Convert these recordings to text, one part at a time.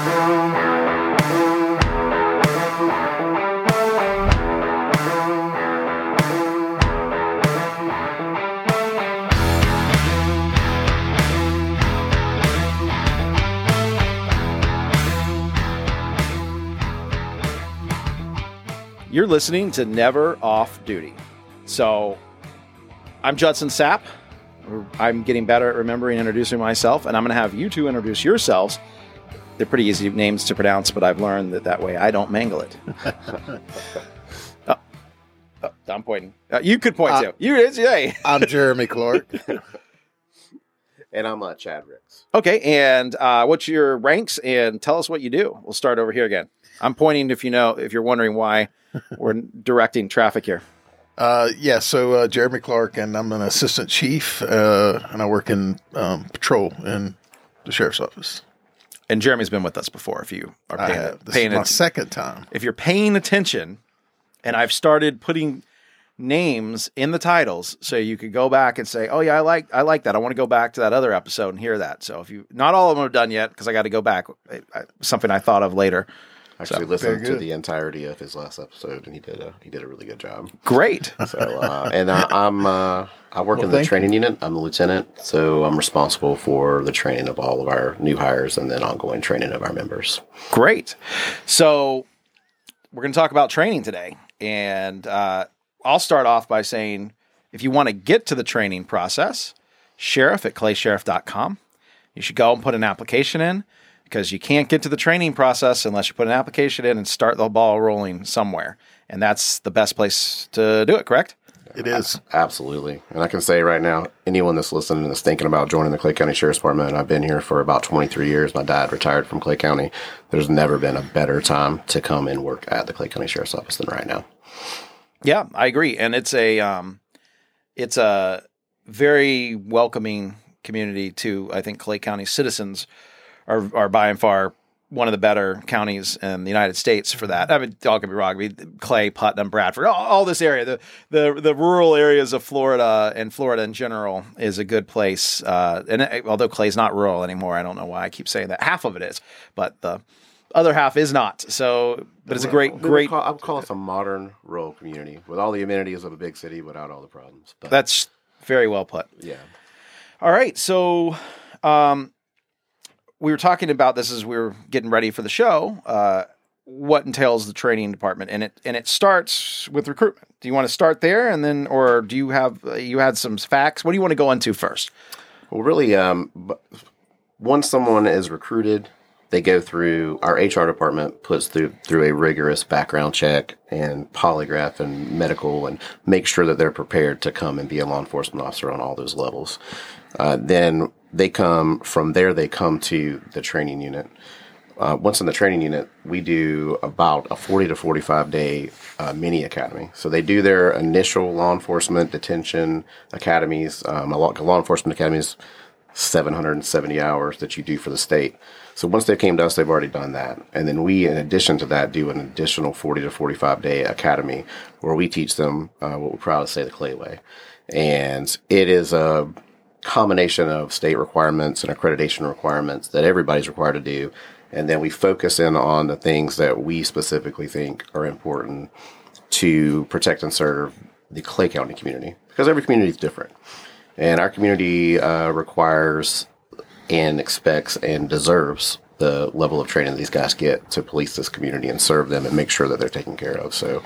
You're listening to Never Off Duty. So, I'm Judson Sapp. I'm getting better at remembering and introducing myself, and I'm going to have you two introduce yourselves. They're pretty easy names to pronounce, but I've learned that way I don't mangle it. I'm pointing. You could point too. Hey. I'm Jeremy Clark. And I'm Chad Ricks. Okay, and what's your ranks? And tell us what you do. We'll start over here again. I'm pointing if you're wondering why we're directing traffic here. So Jeremy Clark, and I'm an assistant chief, and I work in patrol in the sheriff's office. And Jeremy's been with us before. If you are paying this is my second time. If you're paying attention, and I've started putting names in the titles, so you could go back and say, "Oh yeah, I like that. I want to go back to that other episode and hear that." So not all of them are done yet because I got to go back. Something I thought of later. Actually, listened to the entirety of his last episode, and he did a really good job. Great. So, and I work in the training unit. I'm the lieutenant, so I'm responsible for the training of all of our new hires and then ongoing training of our members. Great. So we're going to talk about training today, and I'll start off by saying, if you want to get to the training process, sheriff@claysheriff.com. You should go and put an application in, because you can't get to the training process unless you put an application in and start the ball rolling somewhere. And that's the best place to do it, correct? It is. Absolutely. And I can say right now, anyone that's listening and is thinking about joining the Clay County Sheriff's Department, I've been here for about 23 years. My dad retired from Clay County. There's never been a better time to come and work at the Clay County Sheriff's Office than right now. Yeah, I agree. And it's a very welcoming community to, I think, Clay County citizens are by and far one of the better counties in the United States for that. I mean, all could be wrong. I mean, Clay, Putnam, Bradford, all this area, the rural areas of Florida and Florida in general is a good place. Although Clay's not rural anymore, I don't know why I keep saying that. Half of it is, but the other half is not. So, but it's a great. I would call us a modern rural community with all the amenities of a big city without all the problems. But, that's very well put. Yeah. All right. So, we were talking about this as we were getting ready for the show, what entails the training department, and it starts with recruitment. Do you want to start there, and then, or do you had some facts? What do you want to go into first? Well, really, once someone is recruited, they go through, our HR department puts through a rigorous background check and polygraph and medical, and make sure that they're prepared to come and be a law enforcement officer on all those levels. Then they come to the training unit. Once in the training unit, we do about a 40 to 45 day mini academy. So they do their initial law enforcement detention academies. A law enforcement academy is 770 hours that you do for the state. So once they came to us, they've already done that. And then we, in addition to that, do an additional 40 to 45 day academy where we teach them what we're proud to say the Clay way. And it is a combination of state requirements and accreditation requirements that everybody's required to do. And then we focus in on the things that we specifically think are important to protect and serve the Clay County community, because every community is different. And our community requires and expects and deserves the level of training these guys get to police this community and serve them and make sure that they're taken care of. So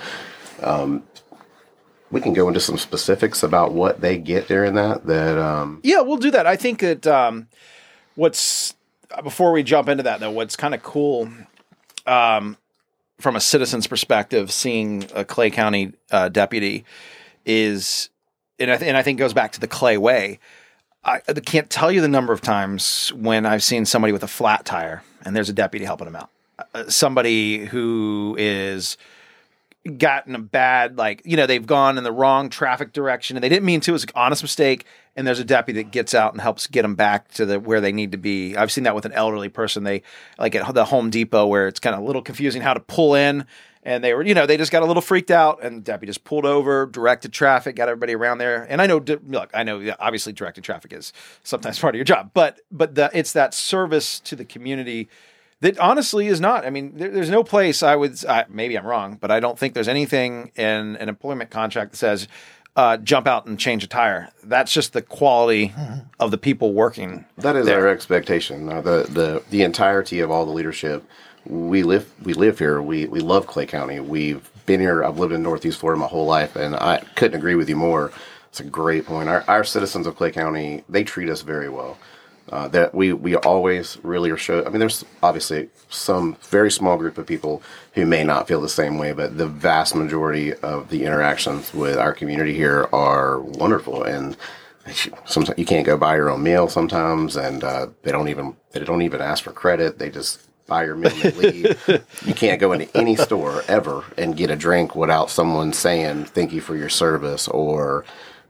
we can go into some specifics about what they get there in that. Yeah, we'll do that. I think that before we jump into that, though, what's kind of cool from a citizen's perspective, seeing a Clay County deputy is, and I think goes back to the Clay way. I can't tell you the number of times when I've seen somebody with a flat tire and there's a deputy helping them out. Somebody who is gotten a bad, they've gone in the wrong traffic direction and they didn't mean to. It was an honest mistake. And there's a deputy that gets out and helps get them back to where they need to be. I've seen that with an elderly person. They like at the Home Depot where it's kind of a little confusing how to pull in. And they were, they just got a little freaked out, and the deputy just pulled over, directed traffic, got everybody around there. And I know obviously directing traffic is sometimes part of your job, but it's that service to the community that honestly is not. I mean, there's no place maybe I'm wrong, but I don't think there's anything in an employment contract that says jump out and change a tire. That's just the quality of the people working. That is our expectation. The entirety of all the leadership. We live here. We love Clay County. We've been here. I've lived in Northeast Florida my whole life, and I couldn't agree with you more. It's a great point. Our citizens of Clay County, they treat us very well. That we always really are show. I mean, there's obviously some very small group of people who may not feel the same way, but the vast majority of the interactions with our community here are wonderful. And sometimes you can't go buy your own meal sometimes, and they don't even ask for credit. They just buy your meal and leave. You can't go into any store ever and get a drink without someone saying thank you for your service, or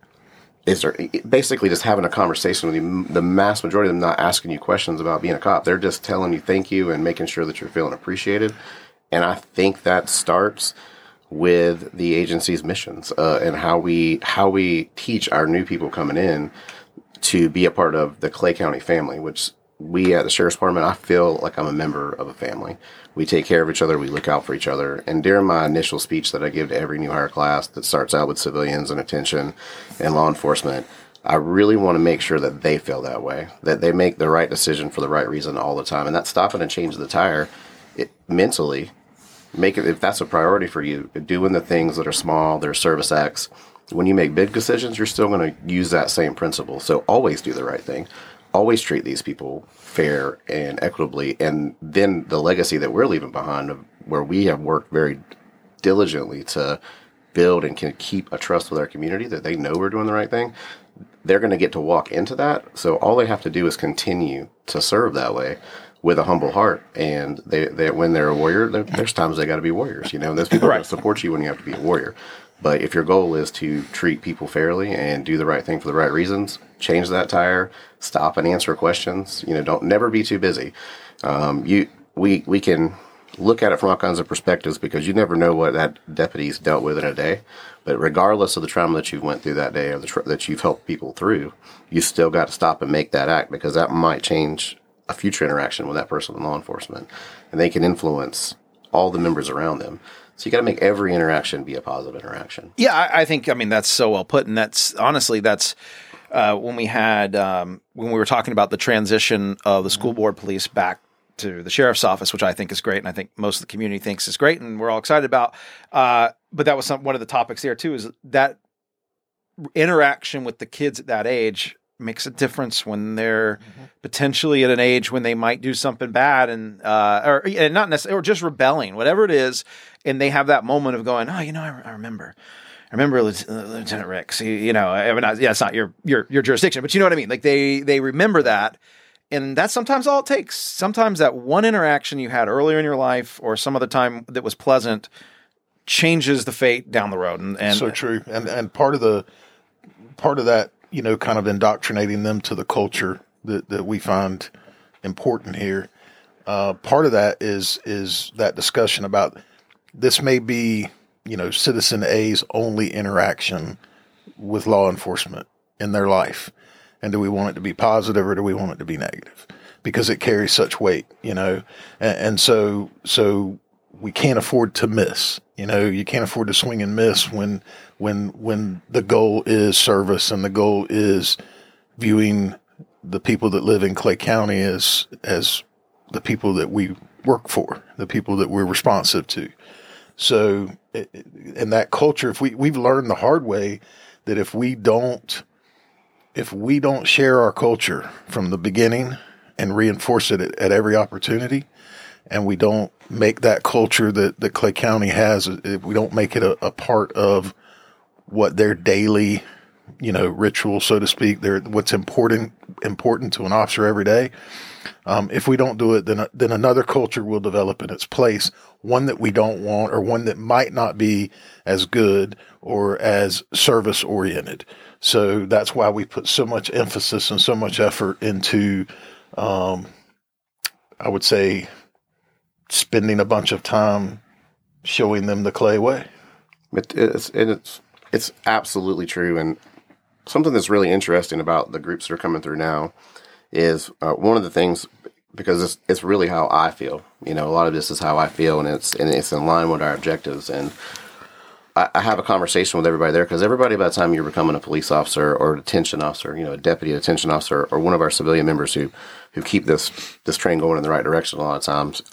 is there basically just having a conversation with you. The mass majority of them not asking you questions about being a cop. They're just telling you thank you and making sure that you're feeling appreciated. And I think that starts with the agency's missions and how we teach our new people coming in to be a part of the Clay County family, which we at the Sheriff's Department, I feel like I'm a member of a family. We take care of each other. We look out for each other. And during my initial speech that I give to every new hire class that starts out with civilians and attention and law enforcement, I really want to make sure that they feel that way, that they make the right decision for the right reason all the time. And that stopping and changing the tire, mentally, make it, if that's a priority for you, doing the things that are small, they're service acts. When you make big decisions, you're still going to use that same principle. So always do the right thing. Always treat these people fair and equitably. And then the legacy that we're leaving behind, of where we have worked very diligently to build and can keep a trust with our community that they know we're doing the right thing, they're going to get to walk into that. So all they have to do is continue to serve that way with a humble heart. And they when they're a warrior, there's times they got to be warriors. There's people that support you when you have to be a warrior. But if your goal is to treat people fairly and do the right thing for the right reasons, change that tire, stop and answer questions. Don't never be too busy. We can look at it from all kinds of perspectives because you never know what that deputy's dealt with in a day. But regardless of the trauma that you went through that day or that you've helped people through, you still got to stop and make that act, because that might change a future interaction with that person in law enforcement, and they can influence all the members around them. So you got to make every interaction be a positive interaction. Yeah, I think, that's so well put. And that's when we were talking about the transition of the school board police back to the sheriff's office, which I think is great. And I think most of the community thinks is great, and we're all excited about. But that was one of the topics there too, is that interaction with the kids at that age makes a difference when they're potentially at an age when they might do something bad and not necessarily, or just rebelling, whatever it is. And they have that moment of going, I remember Lieutenant Ricks, it's not your jurisdiction, but you know what I mean? Like they remember that. And that's sometimes all it takes. Sometimes that one interaction you had earlier in your life or some other time that was pleasant changes the fate down the road. And so true. And part of that, kind of indoctrinating them to the culture that we find important here. Part of that is that discussion about this may be, Citizen A's only interaction with law enforcement in their life. And do we want it to be positive or do we want it to be negative? Because it carries such weight, and so we can't afford to miss. You can't afford to swing and miss when the goal is service and the goal is viewing the people that live in Clay County as the people that we work for, the people that we're responsive to. So in that culture, we've learned the hard way that if we don't share our culture from the beginning and reinforce it at every opportunity, and we don't make that culture that Clay County has, if we don't make it a part of what their daily, ritual, so to speak, what's important to an officer every day. If we don't do it, then another culture will develop in its place, one that we don't want, or one that might not be as good or as service oriented. So that's why we put so much emphasis and so much effort into, I would say, spending a bunch of time showing them the Clay way. It's absolutely true. And something that's really interesting about the groups that are coming through now is one of the things because it's really how I feel. You know, a lot of this is how I feel, and it's in line with our objectives. And I have a conversation with everybody there, because everybody, by the time you're becoming a police officer or a detention officer, you know, a deputy detention officer, or one of our civilian members who keep this train going in the right direction a lot of times,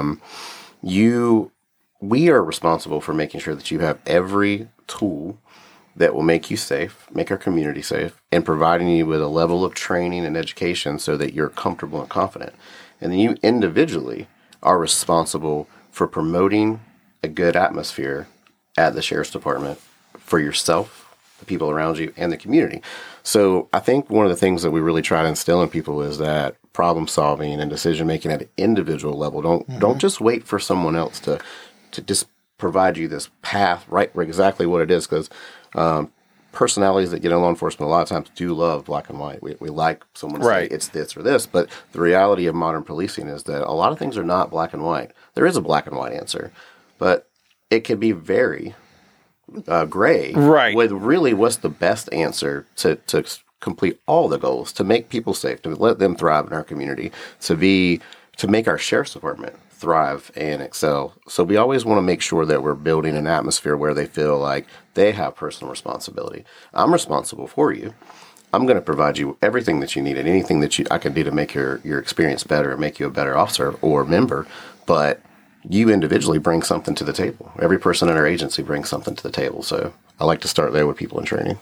we are responsible for making sure that you have every tool that will make you safe, make our community safe, and providing you with a level of training and education so that you're comfortable and confident. And then you individually are responsible for promoting a good atmosphere at the sheriff's department for yourself, the people around you, and the community. So I think one of the things that we really try to instill in people is that problem solving and decision making at an individual level. Don't just wait for someone else to just provide you this path, right, exactly what it is, because personalities that get in law enforcement a lot of times do love black and white. We like someone to say it's this or this, but the reality of modern policing is that a lot of things are not black and white. There is a black and white answer, but it can be very gray, with really what's the best answer to complete all the goals, to make people safe, to let them thrive in our community, to make our sheriff's department thrive and excel. So we always want to make sure that we're building an atmosphere where they feel like they have personal responsibility. I'm responsible for you. I'm going to provide you everything that you need and anything that I can do to make your experience better and make you a better officer or member. But you individually bring something to the table. Every person in our agency brings something to the table. So I like to start there with people in training.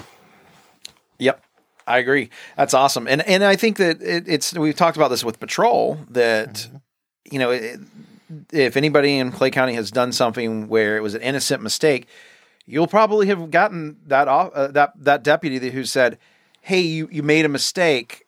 Yep. I agree. That's awesome. And I think that we've talked about this with patrol, that, you know, if anybody in Clay County has done something where it was an innocent mistake, you'll probably have gotten that deputy who said, "Hey, you made a mistake.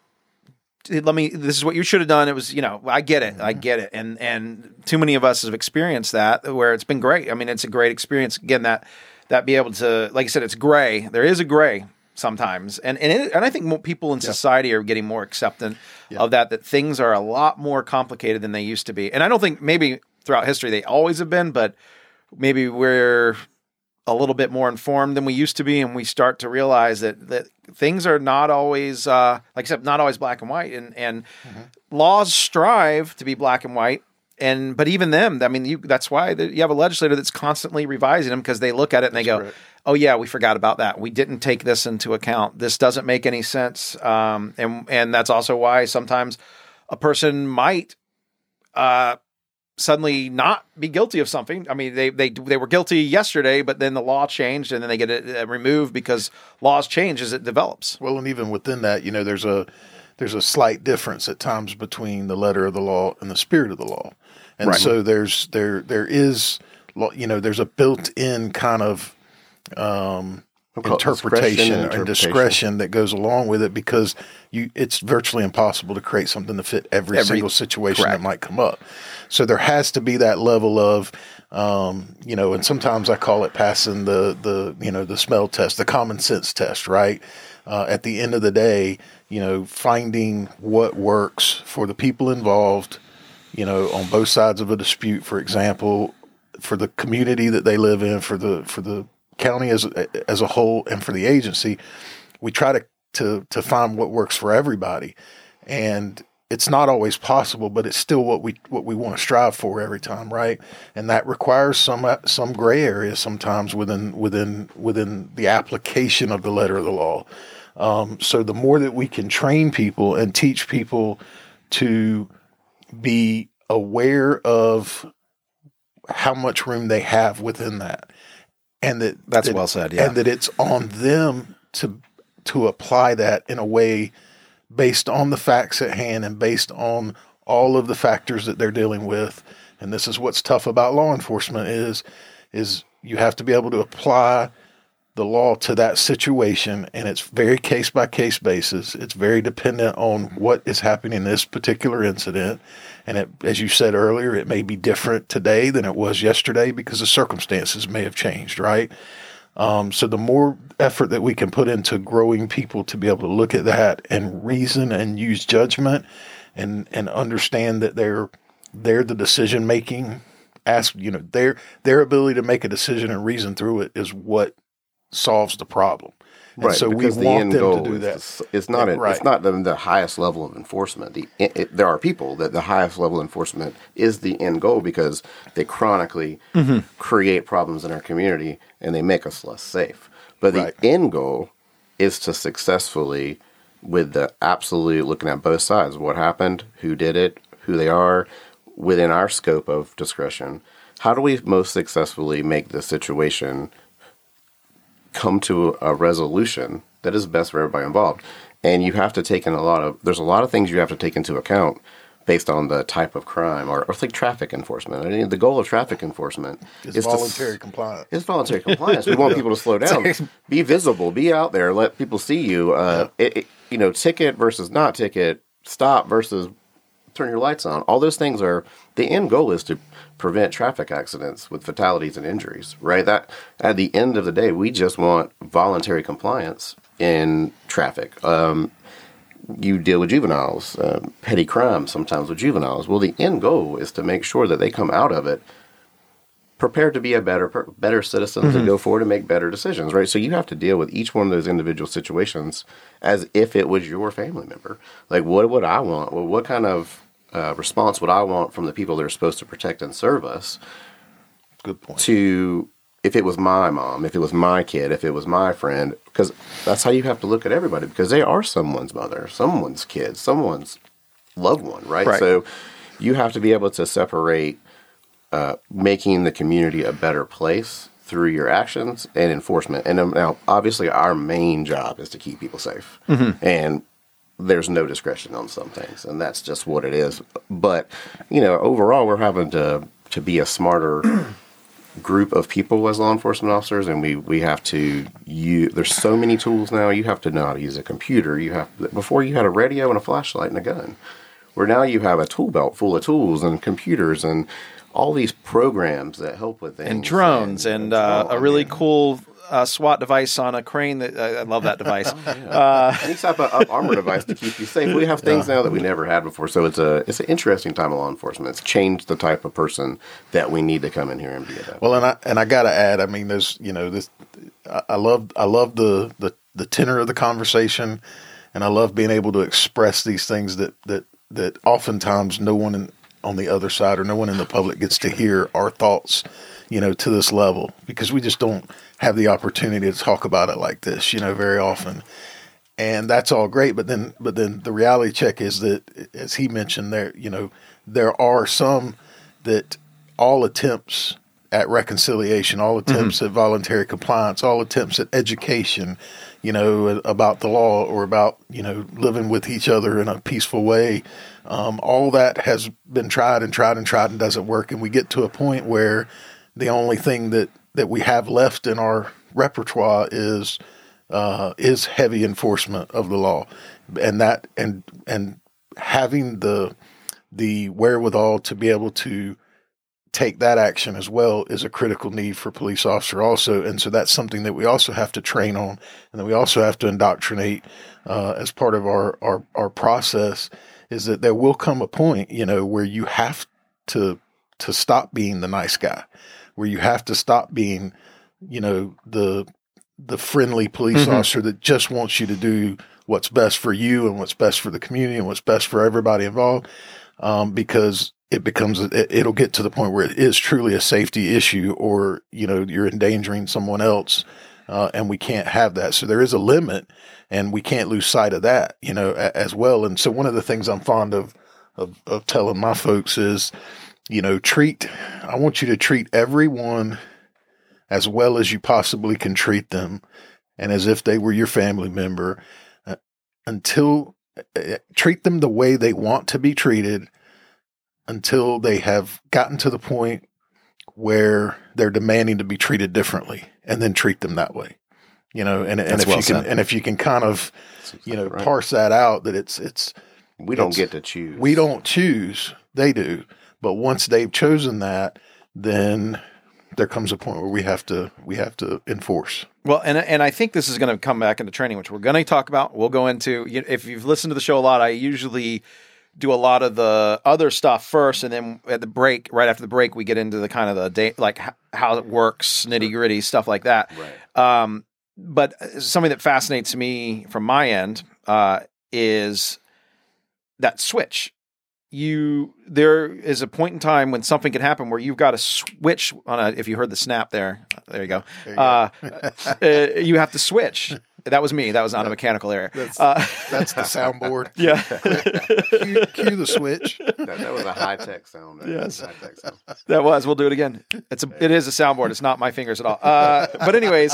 This is what you should have done." It was, you know, I get it. And too many of us have experienced that, where it's been great. I mean, it's a great experience. Again, that be able to, like I said, it's gray. There is a gray sometimes. And I think more people in society are getting more acceptant of that things are a lot more complicated than they used to be. And I don't think maybe throughout history they always have been, but maybe we're a little bit more informed than we used to be, and we start to realize that things are not always, like I said, not always black and white, and laws strive to be black and white. But even them, I mean, that's why you have a legislator that's constantly revising them, because they look at it and they go, correct. "Oh yeah, we forgot about that. We didn't take this into account. This doesn't make any sense." And that's also why sometimes a person might suddenly not be guilty of something. I mean, they were guilty yesterday, but then the law changed, and then they get it removed because laws change as it develops. Well, and even within that, you know, there's a slight difference at times between the letter of the law and the spirit of the law. And so there is, you know, there's a built-in kind of interpretation and discretion that goes along with it, because it's virtually impossible to create something to fit every single situation that might come up. So there has to be that level of, you know, and sometimes I call it passing the you know, the smell test, the common sense test, right? At the end of the day, you know, finding what works for the people involved, you know, on both sides of a dispute, for example, for the community that they live in, for the county as a whole, and for the agency. We try to find what works for everybody, and it's not always possible, but it's still what we want to strive for every time, right? And that requires some gray area sometimes within the application of the letter of the law. So the more that we can train people and teach people to be aware of how much room they have within that, and that's well said, yeah. And that it's on them to apply that in a way based on the facts at hand and based on all of the factors that they're dealing with. And this is what's tough about law enforcement is you have to be able to apply the law to that situation, and it's very case by case basis. It's very dependent on what is happening in this particular incident. And as you said earlier, it may be different today than it was yesterday because the circumstances may have changed, right? So the more effort that we can put into growing people to be able to look at that and reason and use judgment and understand that they're the decision making, you know, their ability to make a decision and reason through it is what solves the problem. And so we because the want end them goal to do that. It's not Right. it's not the highest level of enforcement. There are people that the highest level of enforcement is the end goal because they chronically create problems in our community and they make us less safe. But the Right. end goal is to successfully, with the absolute looking at both sides, what happened, who did it, who they are, within our scope of discretion. How do we most successfully make the situation come to a resolution that is best for everybody involved? And you have to take in there's a lot of things you have to take into account based on the type of crime or like traffic enforcement. I mean, the goal of traffic enforcement It's voluntary compliance. It's voluntary compliance. We want people to slow down, be visible, be out there, let people see you. Ticket versus not ticket, stop versus turn your lights on. All those things are the end goal is to prevent traffic accidents with fatalities and injuries, right? That at the end of the day, we just want voluntary compliance in traffic. You deal with juveniles, petty crimes sometimes with juveniles. Well, the end goal is to make sure that they come out of it prepared to be a better citizens and go forward and make better decisions, right? So you have to deal with each one of those individual situations as if it was your family member. Like, what would I want? Well, what kind of response would I want from the people that are supposed to protect and serve us? Good point. To if it was my mom, if it was my kid, if it was my friend, because that's how you have to look at everybody, because they are someone's mother, someone's kid, someone's loved one, right? So you have to be able to separate making the community a better place through your actions and enforcement. And now, obviously, our main job is to keep people safe. And there's no discretion on some things, and that's just what it is. But, overall, we're having to be a smarter group of people as law enforcement officers, and we have to use, there's so many tools now. You have to know how to use a computer. Before you had a radio and a flashlight and a gun, where now you have a tool belt full of tools and computers and all these programs that help with things. And drones and a really cool SWAT device on a crane. That I love that device. Any type of armor device to keep you safe. We have things now that we never had before. So it's an interesting time of law enforcement. It's changed the type of person that we need to come in here and be at. Well, and I got to add, I mean, there's this. I love the tenor of the conversation, and I love being able to express these things that oftentimes no one on the other side or no one in the public gets to hear our thoughts, to this level, because we just don't have the opportunity to talk about it like this, very often. And that's all great. But then the reality check is that, as he mentioned there are some that all attempts at reconciliation, all attempts at voluntary compliance, all attempts at education, about the law or about, living with each other in a peaceful way. All that has been tried and doesn't work. And we get to a point where the only thing that we have left in our repertoire is heavy enforcement of the law, and having the wherewithal to be able to take that action as well is a critical need for police officer also. And so that's something that we also have to train on, and that we also have to indoctrinate as part of our process, is that there will come a point, where you have to stop being the nice guy, where you have to stop being, the friendly police officer that just wants you to do what's best for you and what's best for the community and what's best for everybody involved, because it'll get to the point where it is truly a safety issue, or, you're endangering someone else, and we can't have that. So there is a limit, and we can't lose sight of that, as well. And so one of the things I'm fond of telling my folks is, I want you to treat everyone as well as you possibly can treat them, and as if they were your family member, treat them the way they want to be treated, until they have gotten to the point where they're demanding to be treated differently, and then treat them that way. If you can kind of, parse that out, that it's we don't get to choose. We don't choose. They do. But once they've chosen that, then there comes a point where we have to enforce. Well, and I think this is going to come back into training, which we're going to talk about. We'll go into, if you've listened to the show a lot, I usually do a lot of the other stuff first, and then at the break, right after the break, we get into the kind of the day, like how it works, nitty gritty stuff like that. Right. but something that fascinates me from my end is that switch. There is a point in time when something can happen where you've got to switch if you heard the snap there you go. You have to switch. That was me. That was not a mechanical error. That's the soundboard. Yeah. Cue the switch. That was a high-tech sound. Yes. High-tech sound. That was. We'll do it again. It is a soundboard. It's not my fingers at all. But anyways,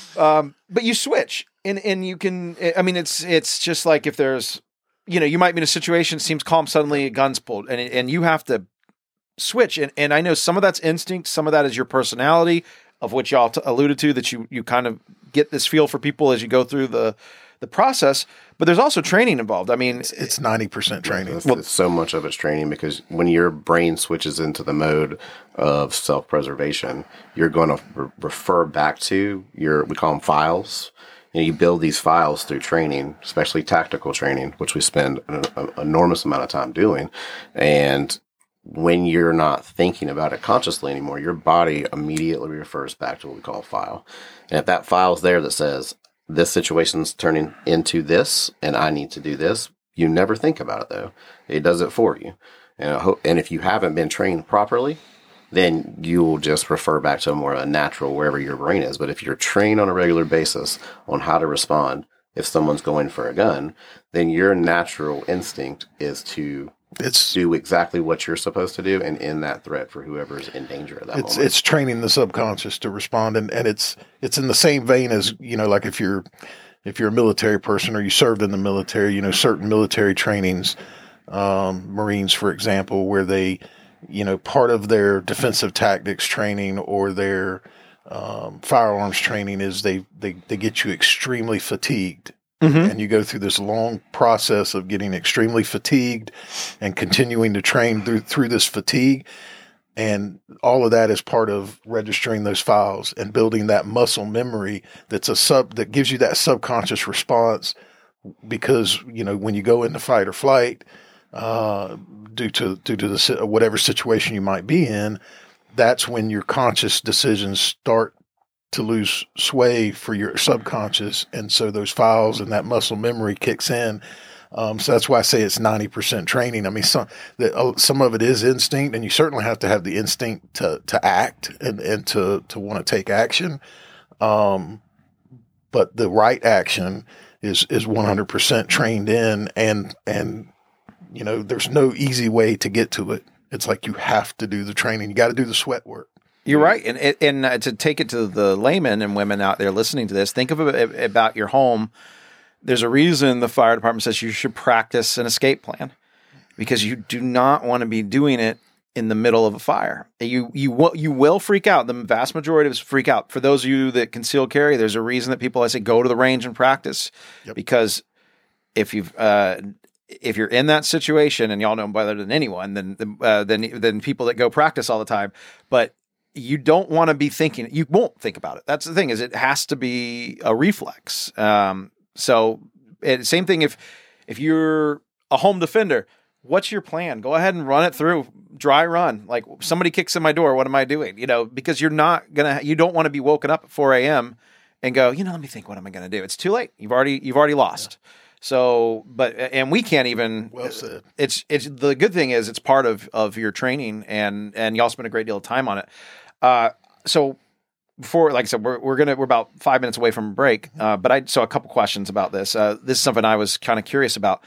but you switch and you can, I mean, it's just like if there's, you might be in a situation, it seems calm, suddenly a gun's pulled and you have to switch. And I know some of that's instinct. Some of that is your personality, of which y'all alluded to, that you kind of get this feel for people as you go through the process, but there's also training involved. I mean, it's 90% training. It's so much of it's training, because when your brain switches into the mode of self-preservation, you're going to refer back to we call them files. You build these files through training, especially tactical training, which we spend an enormous amount of time doing. And when you're not thinking about it consciously anymore, your body immediately refers back to what we call a file. And if that file's there that says, this situation's turning into this, and I need to do this, you never think about it, though. It does it for you. And if you haven't been trained properly, then you will just refer back to a natural wherever your brain is. But if you're trained on a regular basis on how to respond if someone's going for a gun, then your natural instinct is to do exactly what you're supposed to do and end that threat for whoever's in danger at that moment. It's training the subconscious to respond, and it's in the same vein as, like if you're a military person or you served in the military, certain military trainings, Marines, for example, where they, part of their defensive tactics training or their firearms training is they get you extremely fatigued. Mm-hmm. And you go through this long process of getting extremely fatigued and continuing to train through this fatigue. And all of that is part of registering those files and building that muscle memory that gives you that subconscious response. Because, when you go into fight or flight, due to whatever situation you might be in, that's when your conscious decisions start to lose sway for your subconscious. And so those files and that muscle memory kicks in. So that's why I say it's 90% training. I mean, some of it is instinct, and you certainly have to have the instinct to act and to want to take action. But the right action is 100% trained in, and there's no easy way to get to it. It's like you have to do the training. You got to do the sweat work. You're right. And to take it to the laymen and women out there listening to this, think of it about your home. There's a reason the fire department says you should practice an escape plan, because you do not want to be doing it in the middle of a fire. You will freak out. The vast majority of us freak out. For those of you that conceal carry, there's a reason that people, I say, go to the range and practice. Yep. Because if you're in that situation, and y'all know better than anyone, than people that go practice all the time, but you don't want to be thinking. You won't think about it. That's the thing, is it has to be a reflex. So same thing if you're a home defender, what's your plan? Go ahead and run it through, dry run. Like, somebody kicks in my door, what am I doing? Because you don't want to be woken up at 4 a.m. and go, let me think, what am I going to do? It's too late. You've already lost. Yeah. So, and we can't even. Well said. It's the good thing is it's part of your training, and y'all spend a great deal of time on it. So before, like I said, we're about 5 minutes away from break. But a couple questions about this. This is something I was kind of curious about.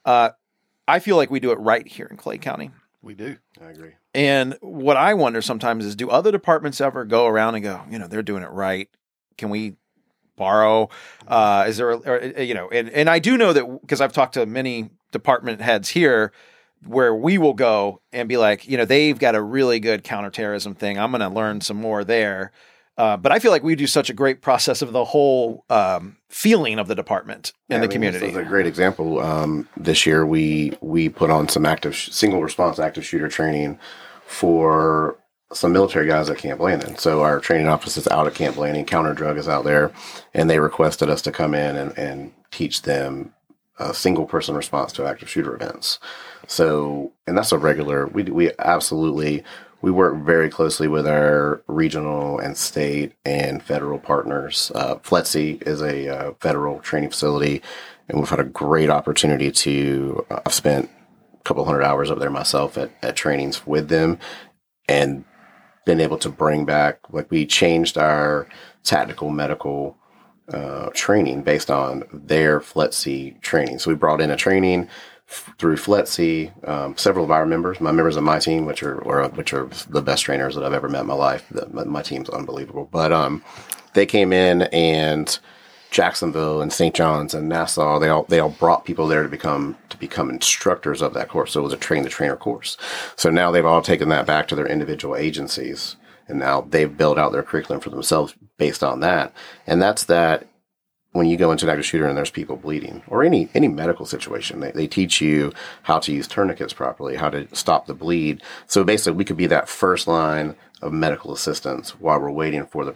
I feel like we do it right here in Clay County. We do. I agree. And what I wonder sometimes is, do other departments ever go around and go, they're doing it right? Can we borrow? Is there, and I do know that, because I've talked to many department heads here, where we will go and be like, they've got a really good counterterrorism thing. I'm going to learn some more there. But I feel like we do such a great process of the whole feeling of the department and the community. This is a great example. This year we put on some single response active shooter training for some military guys at Camp Landon. So our training office is out at Camp Landon, Counter Drug is out there, and they requested us to come in and teach them a single person response to active shooter events. So, and that's a regular, we absolutely we work very closely with our regional and state and federal partners. FLETC is a federal training facility, and we've had a great opportunity to, I've spent a couple hundred hours up there myself at trainings with them, and been able to bring back, like, we changed our tactical medical training based on their FLETC training. So we brought in a training through FLETC, several of our members, my members of my team, which are the best trainers that I've ever met in my life. My team's unbelievable. But they came in, and Jacksonville and St. John's and Nassau, they all brought people there to become instructors of that course. So it was a train the trainer course. So now they've all taken that back to their individual agencies, and now they've built out their curriculum for themselves based on that. And that's that. When you go into an active shooter and there's people bleeding, or any medical situation, they teach you how to use tourniquets properly, how to stop the bleed. So basically, we could be that first line of medical assistance while we're waiting for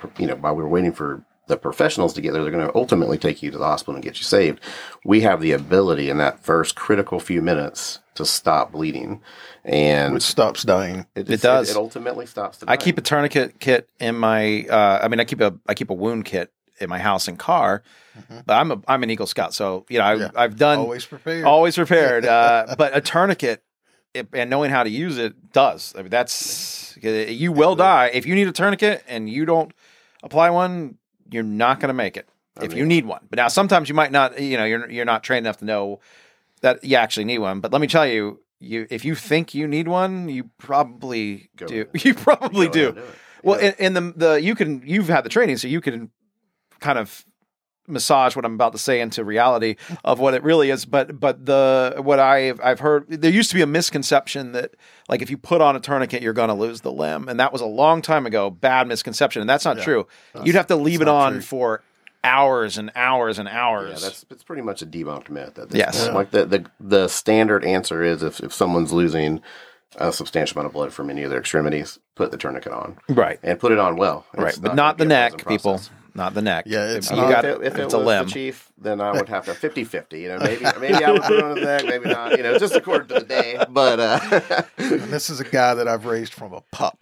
the professionals to get there. They're going to ultimately take you to the hospital and get you saved. We have the ability in that first critical few minutes to stop bleeding, and Which stops dying. It does. It ultimately stops the dying. I keep a tourniquet kit in my. I keep a wound kit in my house and car, but I'm an Eagle Scout, so I've done Always prepared. But a tourniquet and knowing how to use it does. I mean, that's you will die if you need a tourniquet and you don't apply one. You're not going to make it if you need one. But now sometimes you might not. You're not trained enough to know that you actually need one. But let me tell you, if you think you need one, you probably do. You probably do. Well, and you've had the training, so you can kind of massage what I'm about to say into reality of what it really is. But what I've heard, there used to be a misconception that, like, if you put on a tourniquet, you're going to lose the limb. And that was a long time ago, bad misconception. And that's not true. You'd have to leave it on for hours and hours and hours. Yeah, it's pretty much a debunked myth at this Yes. point. Like the standard answer is if someone's losing a substantial amount of blood from any of their extremities, put the tourniquet on. Right. And put it on well. Right. It's But not the gonna be a neck, pleasant people. process. Not the neck. Yeah, If it it's was a limb. the chief, then I would have to 50-50. Maybe I would put it on the neck, maybe not. Just according to the day. But And this is a guy that I've raised from a pup.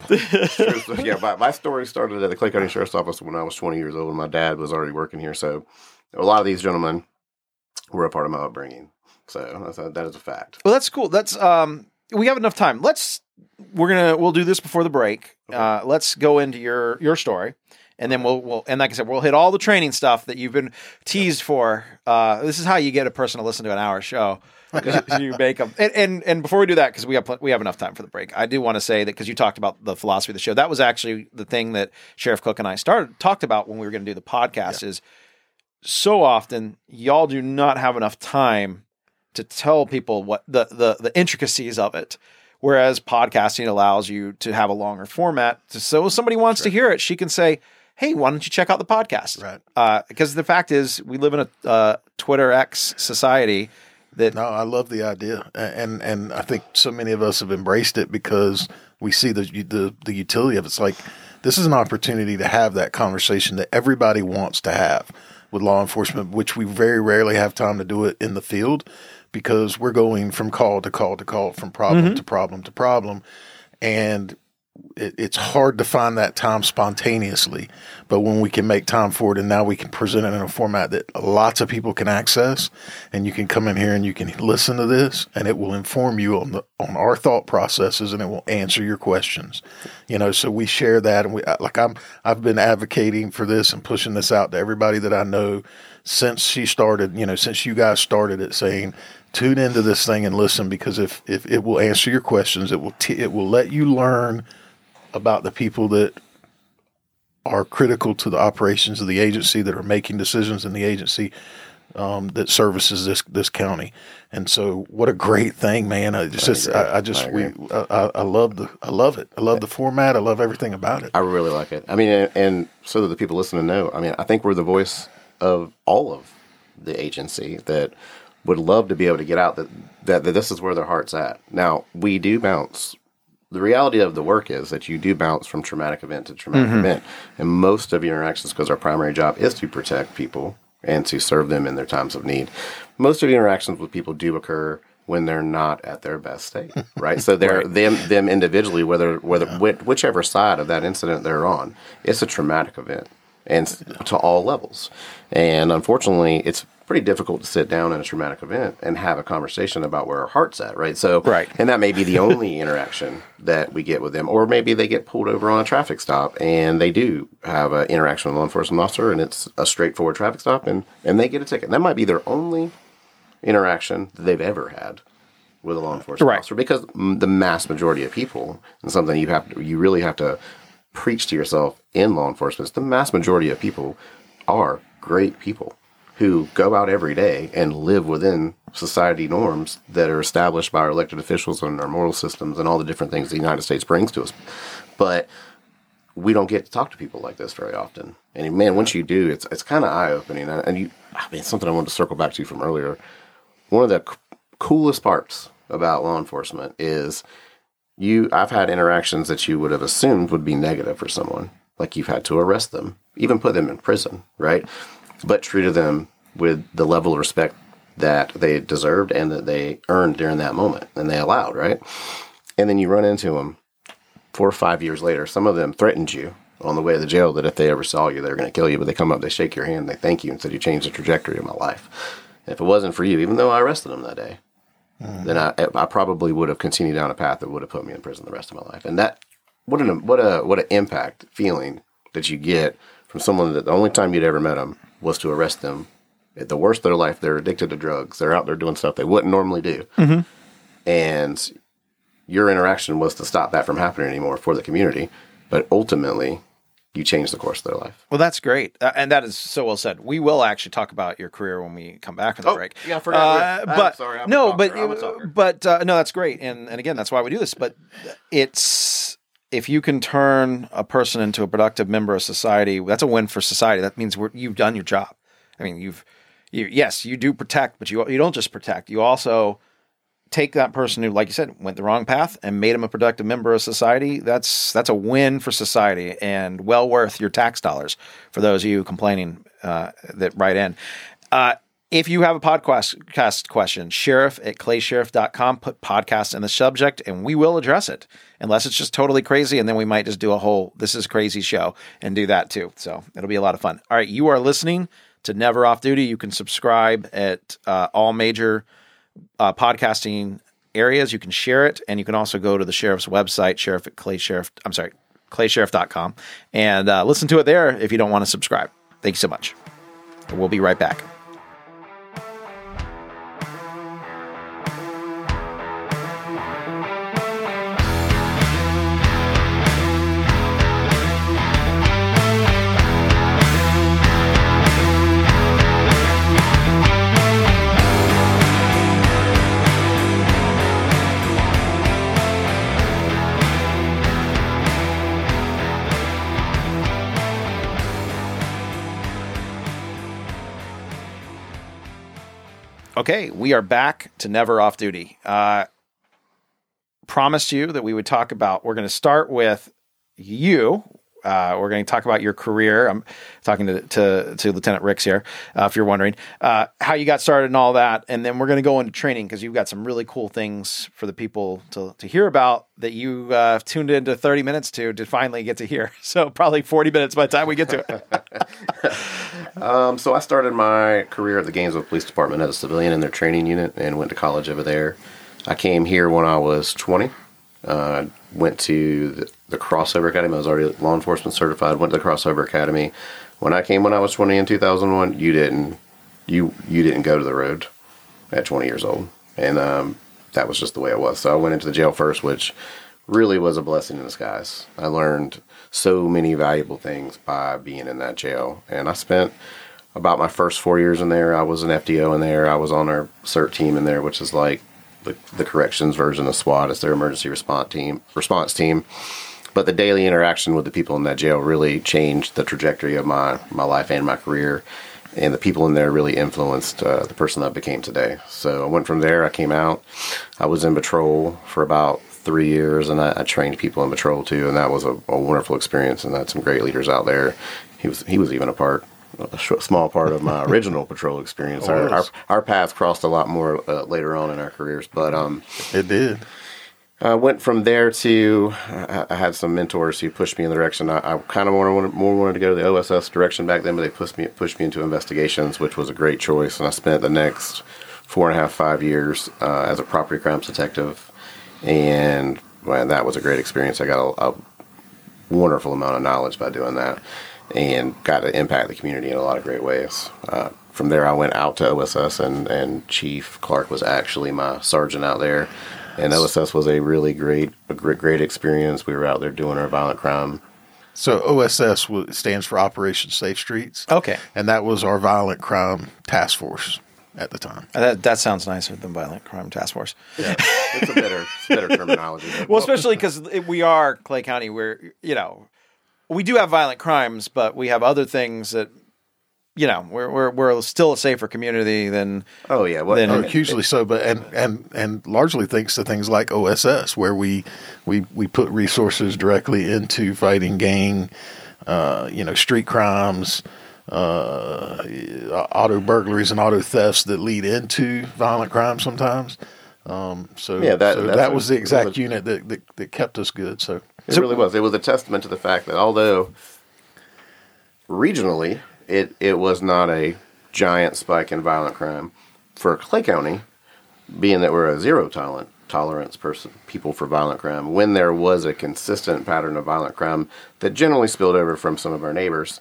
my story started at the Clay County Sheriff's Office when I was 20 years old, and my dad was already working here. So a lot of these gentlemen were a part of my upbringing. So that is a fact. Well, that's cool. That's we have enough time. We'll do this before the break. Okay. Let's go into your story. And then we'll and like I said, we'll hit all the training stuff that you've been teased for. This is how you get a person to listen to an hour show. You make them. And before we do that, because we have enough time for the break, I do want to say that because you talked about the philosophy of the show, that was actually the thing that Sheriff Cook and I talked about when we were going to do the podcast. Is so often y'all do not have enough time to tell people what the intricacies of it. Whereas podcasting allows you to have a longer format. So if somebody wants to hear it, she can say, hey, why don't you check out the podcast? Right. Because the fact is, we live in a Twitter X society that. No, I love the idea, and I think so many of us have embraced it because we see the utility of it. It's like this is an opportunity to have that conversation that everybody wants to have with law enforcement, which we very rarely have time to do it in the field because we're going from call to call to call, from problem to problem to problem, and it's hard to find that time spontaneously, but when we can make time for it, and now we can present it in a format that lots of people can access, and you can come in here and you can listen to this, and it will inform you on our thought processes, and it will answer your questions. So we share that, and I've been advocating for this and pushing this out to everybody that I know since she started. Since you guys started it, saying tune into this thing and listen, because if it will answer your questions, it will let you learn about the people that are critical to the operations of the agency, that are making decisions in the agency that services this county. And so, what a great thing, man! I love it. I love the format. I love everything about it. I really like it. I mean, and so that the people listening know. I mean, I think we're the voice of all of the agency that would love to be able to get out that this is where their heart's at. Now, we do bounce. The reality of the work is that you do bounce from traumatic event to traumatic event. And most of your interactions, because our primary job is to protect people and to serve them in their times of need, most of your interactions with people do occur when they're not at their best state, right? So they're them individually, whichever side of that incident they're on, it's a traumatic event, and to all levels. And unfortunately, it's pretty difficult to sit down in a traumatic event and have a conversation about where our heart's at, right? So, and that may be the only interaction that we get with them, or maybe they get pulled over on a traffic stop and they do have an interaction with a law enforcement officer, and it's a straightforward traffic stop, and they get a ticket. That might be their only interaction that they've ever had with a law enforcement officer, because the mass majority of people, and something you really have to preach to yourself in law enforcement, is the mass majority of people are great people who go out every day and live within society norms that are established by our elected officials and our moral systems and all the different things the United States brings to us. But we don't get to talk to people like this very often. And man, once you do, it's kind of eye-opening. And it's something I wanted to circle back to from earlier. One of the coolest parts about law enforcement is I've had interactions that you would have assumed would be negative for someone. Like you've had to arrest them, even put them in prison, right? But treated them with the level of respect that they deserved and that they earned during that moment, and they allowed, right? And then you run into them 4 or 5 years later. Some of them threatened you on the way to the jail that if they ever saw you, they were going to kill you. But they come up, they shake your hand, they thank you, and said, you changed the trajectory of my life. And if it wasn't for you, even though I arrested them that day, then I probably would have continued down a path that would have put me in prison the rest of my life. And that, what an impact feeling that you get from someone that the only time you'd ever met them was to arrest them at the worst of their life. They're addicted to drugs. They're out there doing stuff they wouldn't normally do. Mm-hmm. And your interaction was to stop that from happening anymore for the community. But ultimately, you changed the course of their life. Well, that's great. And that is so well said. We will actually talk about your career when we come back from the break. Yeah, I forgot. But sorry, no, that's great. And again, that's why we do this. But if you can turn a person into a productive member of society, that's a win for society. That means you've done your job. I mean, yes, you do protect, but you don't just protect. You also take that person who, like you said, went the wrong path and made him a productive member of society. That's a win for society, and well worth your tax dollars for those of you complaining that write in. If you have a podcast question, sheriff@claysheriff.com, put podcast in the subject, and we will address it, unless it's just totally crazy, and then we might just do a whole This Is Crazy show and do that too. So it'll be a lot of fun. All right, you are listening to Never Off Duty. You can subscribe at all major podcasting areas. You can share it, and you can also go to the sheriff's website, claysheriff.com, and listen to it there if you don't want to subscribe. Thank you so much. We'll be right back. Okay, we are back to Never Off Duty. Promised you that we would talk about, we're going to start with you. We're going to talk about your career. I'm talking to Lieutenant Ricks here, if you're wondering, how you got started and all that. And then we're going to go into training, because you've got some really cool things for the people to hear about that you tuned into 30 minutes to finally get to hear. So probably 40 minutes by the time we get to it. So I started my career at the Gainesville Police Department as a civilian in their training unit and went to college over there. I came here when I was 20. Went to the Crossover Academy. I was already law enforcement certified. Went to the Crossover Academy. When I came when I was 20 in 2001, you didn't go to the road at 20 years old, and that was just the way it was. So I went into the jail first, which really was a blessing in disguise. I learned so many valuable things by being in that jail, and I spent about my first 4 years in there. I was an FDO in there. I was on our CERT team in there, which is like the corrections version of SWAT. It's their emergency response team. But the daily interaction with the people in that jail really changed the trajectory of my life and my career. And the people in there really influenced the person I became today. So I went from there. I came out. I was in patrol for about 3 years, and I trained people in patrol too. And that was a wonderful experience. And I had some great leaders out there. He was even a part small part of my original patrol experience. Our paths crossed a lot more later on in our careers, but it did. I went from there to I had some mentors who pushed me in the direction. I kind of wanted to go to the OSS direction back then, but they pushed me into investigations, which was a great choice. And I spent the next 4.5, 5 years as a property crimes detective, and that was a great experience. I got a wonderful amount of knowledge by doing that, and got to impact the community in a lot of great ways. From there, I went out to OSS, and Chief Clark was actually my sergeant out there. And OSS was a really great experience. We were out there doing our violent crime. So OSS stands for Operation Safe Streets. Okay. And that was our violent crime task force at the time. That sounds nicer than violent crime task force. Yeah, it's a better terminology. Well, especially because we are Clay County, where, we do have violent crimes, but we have other things that, we're still a safer community than. Oh yeah, hugely so. But and largely thanks to things like OSS, where we put resources directly into fighting gang, street crimes, auto burglaries and auto thefts that lead into violent crime sometimes. That was the exact unit that kept us good. So it really was. It was a testament to the fact that although regionally it was not a giant spike in violent crime for Clay County, being that we're a zero tolerance people for violent crime. When there was a consistent pattern of violent crime that generally spilled over from some of our neighbors,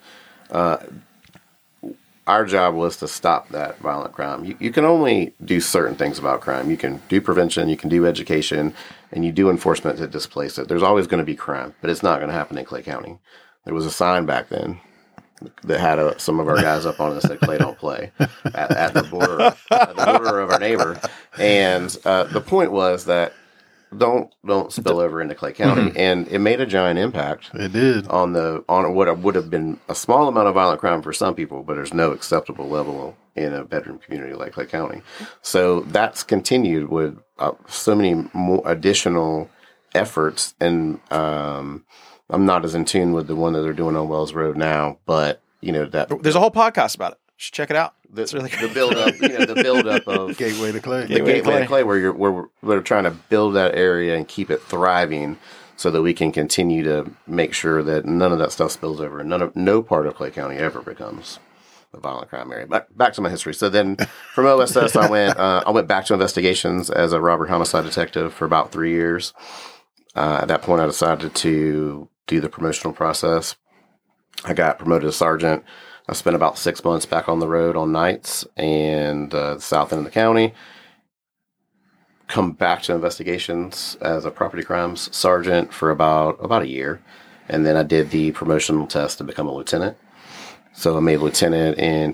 our job was to stop that violent crime. You can only do certain things about crime. You can do prevention, you can do education, and you do enforcement to displace it. There's always going to be crime, but it's not going to happen in Clay County. There was a sign back then that had some of our guys up on it that said "Clay don't play" at the border of our neighbor, and the point was that don't spill over into Clay County, and it made a giant impact. It did on what would have been a small amount of violent crime for some people, but there's no acceptable level in a bedroom community like Clay County. So that's continued with so many more additional efforts, and I'm not as in tune with the one that they're doing on Wells Road now, but that there's a whole podcast about it. You should check it out. It's really the build up of Gateway to Clay. The Gateway to Clay, where we're trying to build that area and keep it thriving, so that we can continue to make sure that none of that stuff spills over, and no part of Clay County ever becomes a violent crime area. But back to my history. So then, from OSS, I went back to investigations as a robbery homicide detective for about 3 years. At that point, I decided to do the promotional process. I got promoted to sergeant. I spent about 6 months back on the road on nights and the south end of the county. Come back to investigations as a property crimes sergeant for about a year. And then I did the promotional test to become a lieutenant. So I made lieutenant in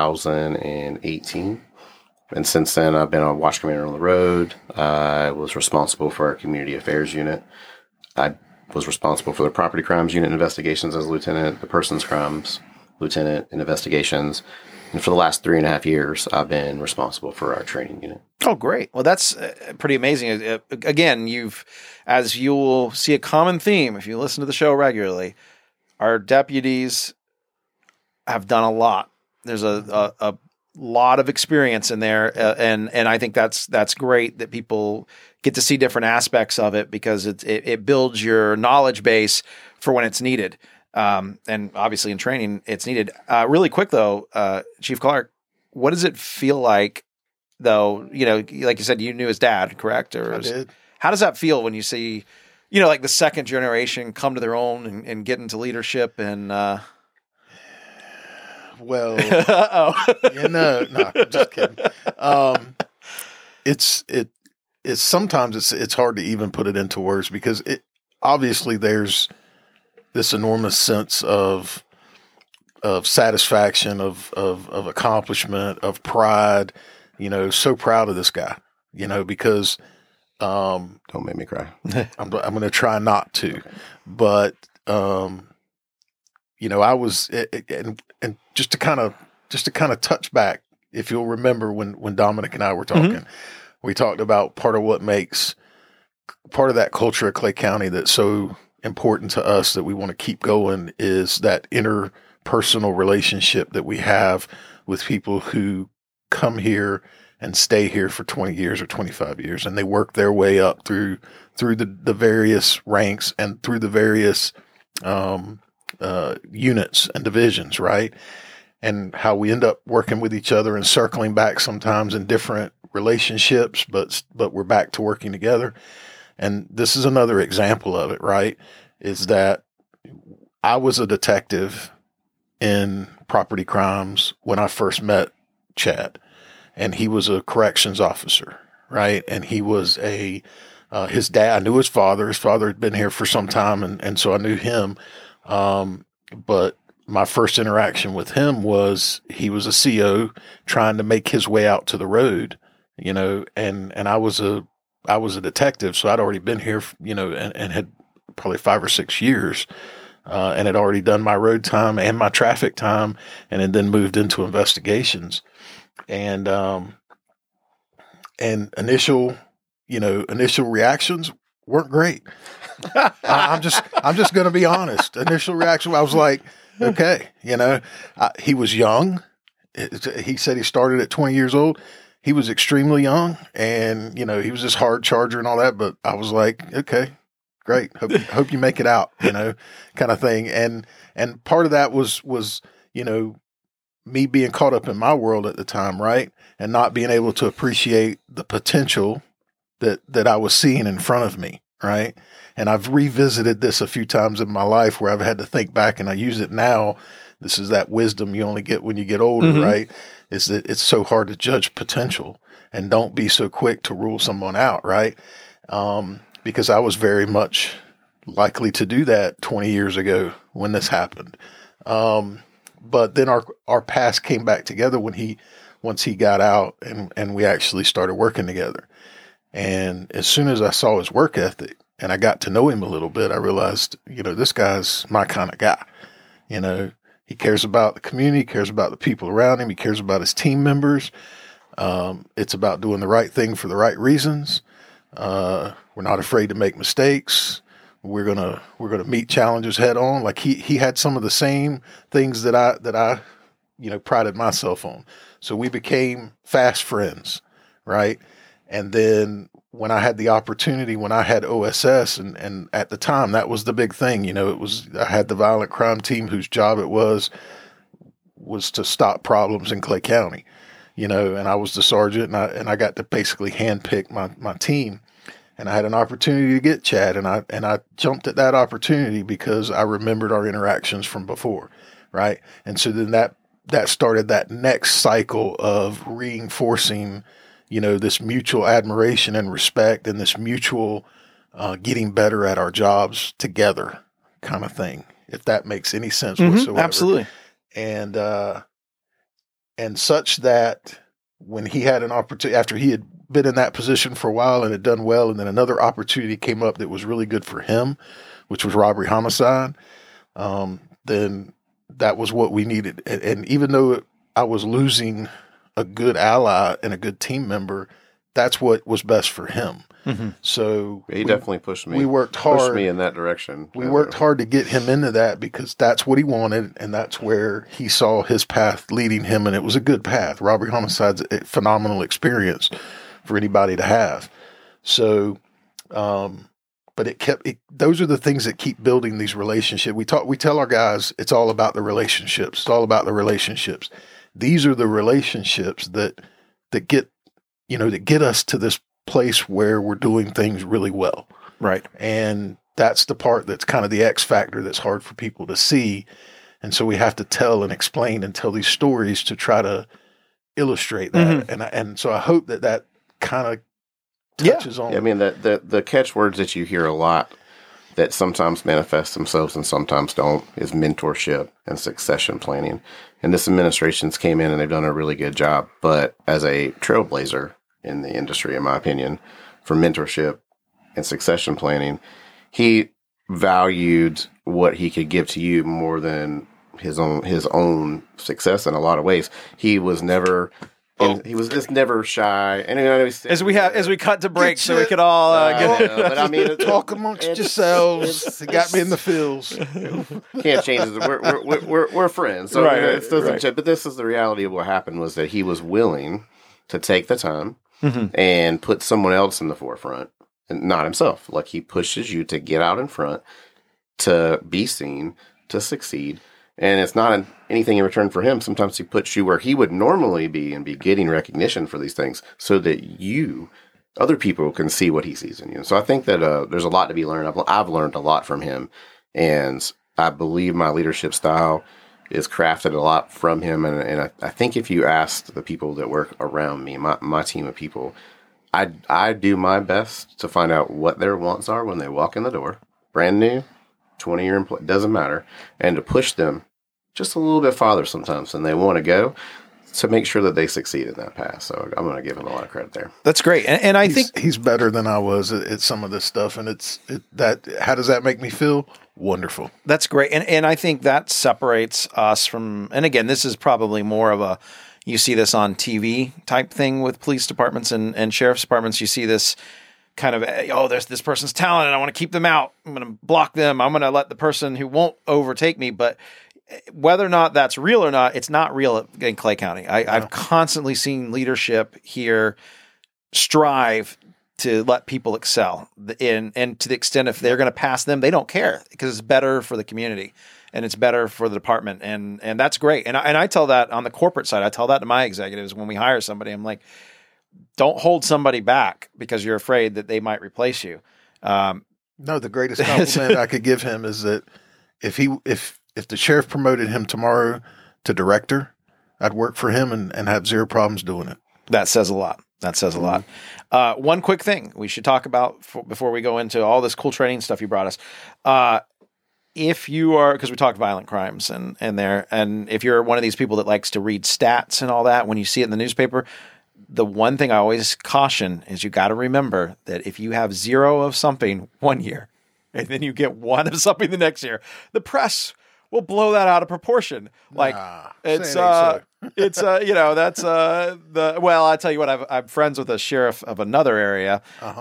2018. And since then, I've been a watch commander on the road. I was responsible for our community affairs unit. I was responsible for the property crimes unit investigations as a lieutenant, the persons crimes lieutenant in investigations. And for the last 3.5 years, I've been responsible for our training unit. Oh, great. Well, that's pretty amazing. Again, as you'll see a common theme if you listen to the show regularly, our deputies have done a lot. There's a lot of experience in there, and I think that's great that people get to see different aspects of it, because it builds your knowledge base for when it's needed. And obviously in training, it's needed. Really quick though, Chief Clark, what does it feel like though? Like you said, you knew his dad, correct? I did. How does that feel when you see, like the second generation come to their own and get into leadership and, well, no, I'm just kidding. It's sometimes it's hard to even put it into words, because obviously there's this enormous sense of satisfaction, of accomplishment, of pride. So proud of this guy. Because don't make me cry. I'm going to try not to, okay. But I was and just to kind of touch back, if you'll remember when Dominic and I were talking, we talked about part of that culture of Clay County that's so important to us that we want to keep going is that personal relationship that we have with people who come here and stay here for 20 years or 25 years, and they work their way up through the various ranks and through the various units and divisions, right? And how we end up working with each other and circling back sometimes in different relationships, but we're back to working together. And this is another example of it, right? Is that I was a detective in property crimes when I first met Chad, and he was a corrections officer, right? And he was his dad, I knew his father. His father had been here for some time, and so I knew him. But my first interaction with him was he was a CO trying to make his way out to the road, and I was a detective, so I'd already been here, and had probably 5 or 6 years, and had already done my road time and my traffic time, and had then moved into investigations. And initial reactions weren't great. I'm just going to be honest. Initial reaction, I was like, okay, he was young. He said he started at 20 years old. He was extremely young, and he was this hard charger and all that. But I was like, okay, great. Hope you make it out, kind of thing. And part of that was me being caught up in my world at the time, right, and not being able to appreciate the potential that I was seeing in front of me, right. And I've revisited this a few times in my life where I've had to think back, and I use it now. This is that wisdom you only get when you get older, mm-hmm. right? Is that it's so hard to judge potential, and don't be so quick to rule someone out, right? Because I was very much likely to do that 20 years ago when this happened. But then our paths came back together once he got out, and we actually started working together. And as soon as I saw his work ethic and I got to know him a little bit, I realized, this guy's my kind of guy. He cares about the community, cares about the people around him. He cares about his team members. It's about doing the right thing for the right reasons. We're not afraid to make mistakes. We're gonna meet challenges head on. Like he had some of the same things that I prided myself on. So we became fast friends, right? And then when I had the opportunity, when I had OSS, and at the time that was the big thing, I had the violent crime team whose job it was to stop problems in Clay County, and I was the sergeant, and I got to basically handpick my team, and I had an opportunity to get Chad, and I jumped at that opportunity because I remembered our interactions from before, right? And so then that started that next cycle of reinforcing this mutual admiration and respect, and this mutual getting better at our jobs together kind of thing, if that makes any sense whatsoever. Absolutely. And such that when he had an opportunity, after he had been in that position for a while and had done well, and then another opportunity came up that was really good for him, which was robbery homicide, then that was what we needed. And even though I was losing a good ally and a good team member, that's what was best for him. Mm-hmm. So he definitely pushed me. We worked hard. Pushed me in that direction. We worked hard to get him into that because that's what he wanted, and that's where he saw his path leading him, and it was a good path. Robbery homicide's a phenomenal experience for anybody to have. So, but those are the things that keep building these relationships. We tell our guys it's all about the relationships. It's all about the relationships. These are the relationships that get us to this place where we're doing things really well. Right. And that's the part that's kind of the X factor that's hard for people to see. And so we have to tell and explain and tell these stories to try to illustrate that. Mm-hmm. And so I hope that kind of touches on. Yeah, I mean, the catchwords that you hear a lot that sometimes manifest themselves and sometimes don't is mentorship and succession planning. And this administration's came in and they've done a really good job. But as a trailblazer in the industry, in my opinion, for mentorship and succession planning, he valued what he could give to you more than his own success in a lot of ways. He was never And he was just never shy. And I know as we cut to break, so we your- could all get but I mean, Talk amongst yourselves. It got me in the feels. can't change it. We're friends, so Right, it doesn't right. change. But this is the reality of what happened was that he was willing to take the time Mhm. and put someone else in the forefront, and not himself. Like he pushes you to get out in front, to be seen, to succeed. And it's not anything in return for him. Sometimes he puts you where he would normally be and be getting recognition for these things so that other people can see what he sees in you. So I think that there's a lot to be learned. I've learned a lot from him. And I believe my leadership style is crafted a lot from him. And I think if you ask the people that work around me, my team of people, I do my best to find out what their wants are when they walk in the door. Brand new, 20-year employee, doesn't matter. And to push them just a little bit farther sometimes than they want to go to make sure that they succeed in that path. So I'm going to give him a lot of credit there. That's great, and I think He's better than I was at some of this stuff. And how does that make me feel? Wonderful. that's great, and I think that separates us from. And again, this is probably more of a you see this on TV type thing with police departments and sheriff's departments. You see this kind of there's this person's talented. I want to keep them out. I'm going to block them. I'm going to let the person who won't overtake me. But whether or not that's real or not, it's not real in Clay County. I've constantly seen leadership here strive to let people excel, and to the extent if they're going to pass them, they don't care because it's better for the community and it's better for the department, and that's great. And I tell that on the corporate side. I tell that to my executives when we hire somebody. I'm like, don't hold somebody back because you're afraid that they might replace you. No, the greatest compliment I could give him is that if the sheriff promoted him tomorrow to director, I'd work for him and have zero problems doing it. That says a lot. That says a lot. One quick thing we should talk about before we go into all this cool training stuff you brought us. If you are, because we talked violent crimes and if you're one of these people that likes to read stats and all that, when you see it in the newspaper, the one thing I always caution is you got to remember that if you have 0 of something one year and then you get 1 of something the next year, the press will blow that out of proportion. Like it's that's well, I tell you what, I'm friends with a sheriff of another area,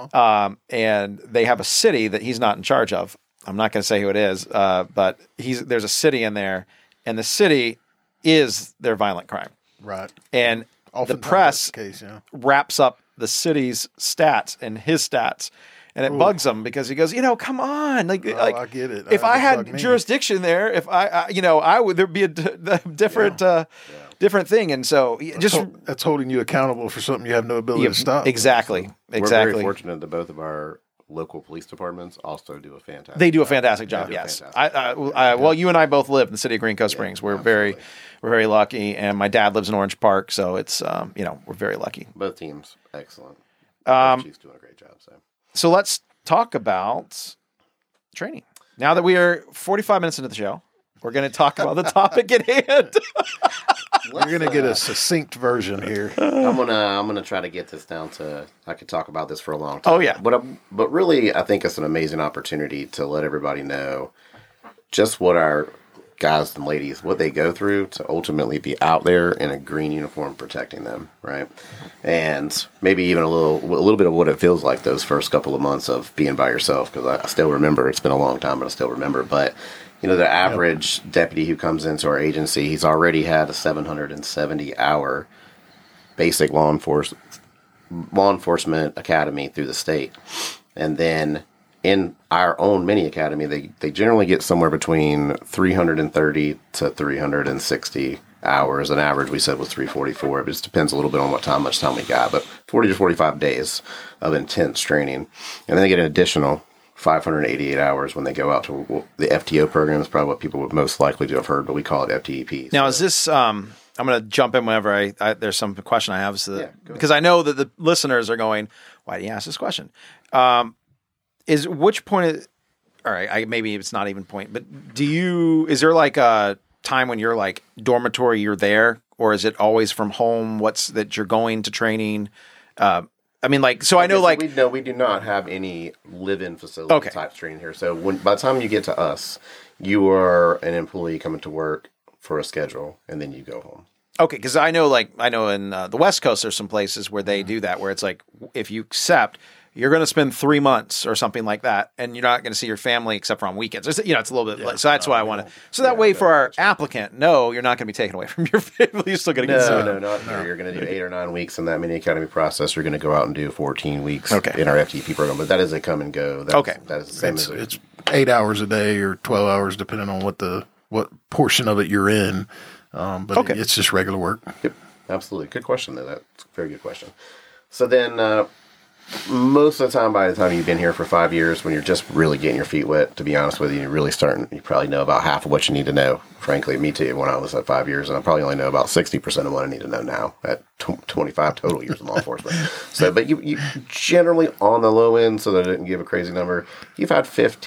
and they have a city that he's not in charge of. I'm not going to say who it is, but there's a city in there, and the city is their violent crime. Right. And the press wraps up the city's stats and his stats. And it bugs him because he goes, come on, I get it. If I had jurisdiction there, if I would, there'd be a different thing. And so that's holding you accountable for something you have no ability to stop. Exactly. We're very fortunate that both of our local police departments also do a fantastic. They do a fantastic job. Yes. Well, you and I both live in the city of Green Cove Springs. We're very lucky, and my dad lives in Orange Park, so it's we're very lucky. Both teams excellent. She's doing a great job. So let's talk about training. Now that we are 45 minutes into the show, we're going to talk about the topic at hand. You're going to get a succinct version here. I'm gonna try to get this down to. I could talk about this for a long time. Oh yeah, but really, I think it's an amazing opportunity to let everybody know just what our guys and ladies, what they go through to ultimately be out there in a green uniform protecting them, right? And maybe even a little bit of what it feels like those first couple of months of being by yourself, because I still remember, it's been a long time, but I still remember. But the average deputy who comes into our agency, he's already had a 770-hour basic law enforcement academy through the state, and then in our own mini academy, they generally get somewhere between 330 to 360 hours. An average we said was 344. It just depends a little bit on much time we got, but 40 to 45 days of intense training. And then they get an additional 588 hours when they go out to the FTO program. Is probably what people would most likely to have heard, but we call it FTEP. Now, is this, I'm going to jump in whenever there's some question I have, because I know that the listeners are going, why do you ask this question? Is which point? All right, maybe it's not even point, but is there like a time when you're like dormitory, you're there, or is it always from home? What's that you're going to training? I know we do not have any live-in facility type training here. So by the time you get to us, you are an employee coming to work for a schedule, and then you go home. Okay, because I know in the West Coast, there's some places where they do that, where it's like if you accept, you're going to spend 3 months or something like that, and you're not going to see your family except for on weekends. It's, it's a little bit so that's why I want to. So that way, for our applicant, no, you're not going to be taken away from your family. You're still going to get no, not here. You're going to do 8 or 9 weeks in that mini academy process. You're going to go out and do 14 weeks in our FTP program, but that is a come and go. That is the same as it's 8 hours a day or 12 hours, depending on what portion of it you're in. But it's just regular work. Yep, absolutely. Good question, though. That's a very good question. So then, most of the time, by the time you've been here for 5 years, when you're just really getting your feet wet, to be honest with you, you're really starting, you probably know about half of what you need to know. Frankly, me too, when I was at 5 years, and I probably only know about 60% of what I need to know now at 25 total years in law enforcement. So, but you generally on the low end, so that I didn't give a crazy number, you've had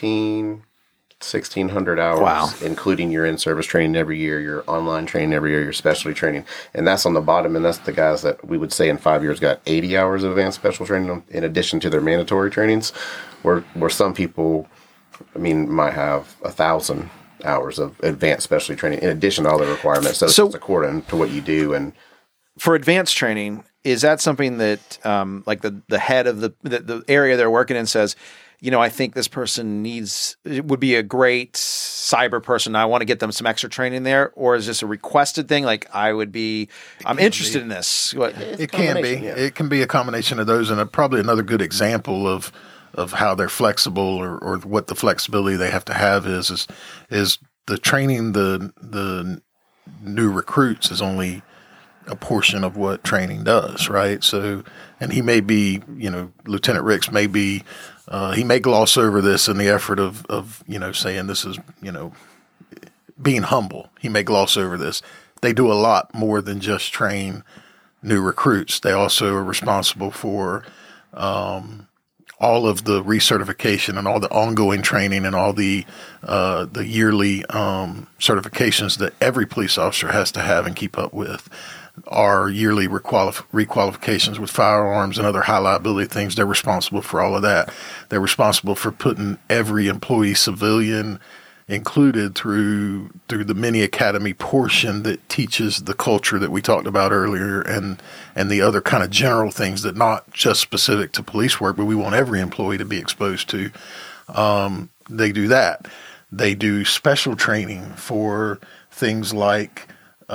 1,600 hours, including your in-service training every year, your online training every year, your specialty training. And that's on the bottom, and that's the guys that we would say in 5 years got 80 hours of advanced special training in addition to their mandatory trainings, where some people, might have 1,000 hours of advanced specialty training in addition to all the requirements. So it's according to what you do. And for advanced training, is that something that like the head of the area they're working in says, I think this person would be a great cyber person. I want to get them some extra training there, or is this a requested thing? Like I'm interested in this. It can be. Yeah. It can be a combination of those, and probably another good example of how they're flexible or what the flexibility they have to have is the training the new recruits is only a portion of what training does, right? So, and he may be, Lieutenant Ricks may be. He may gloss over this in the effort of saying this is, being humble. He may gloss over this. They do a lot more than just train new recruits. They also are responsible for all of the recertification and all the ongoing training and all the yearly certifications that every police officer has to have and keep up with. Our yearly requalifications with firearms and other high liability things. They're responsible for all of that. They're responsible for putting every employee civilian included through the mini academy portion that teaches the culture that we talked about earlier and the other kind of general things that not just specific to police work, but we want every employee to be exposed to. They do that. They do special training for things like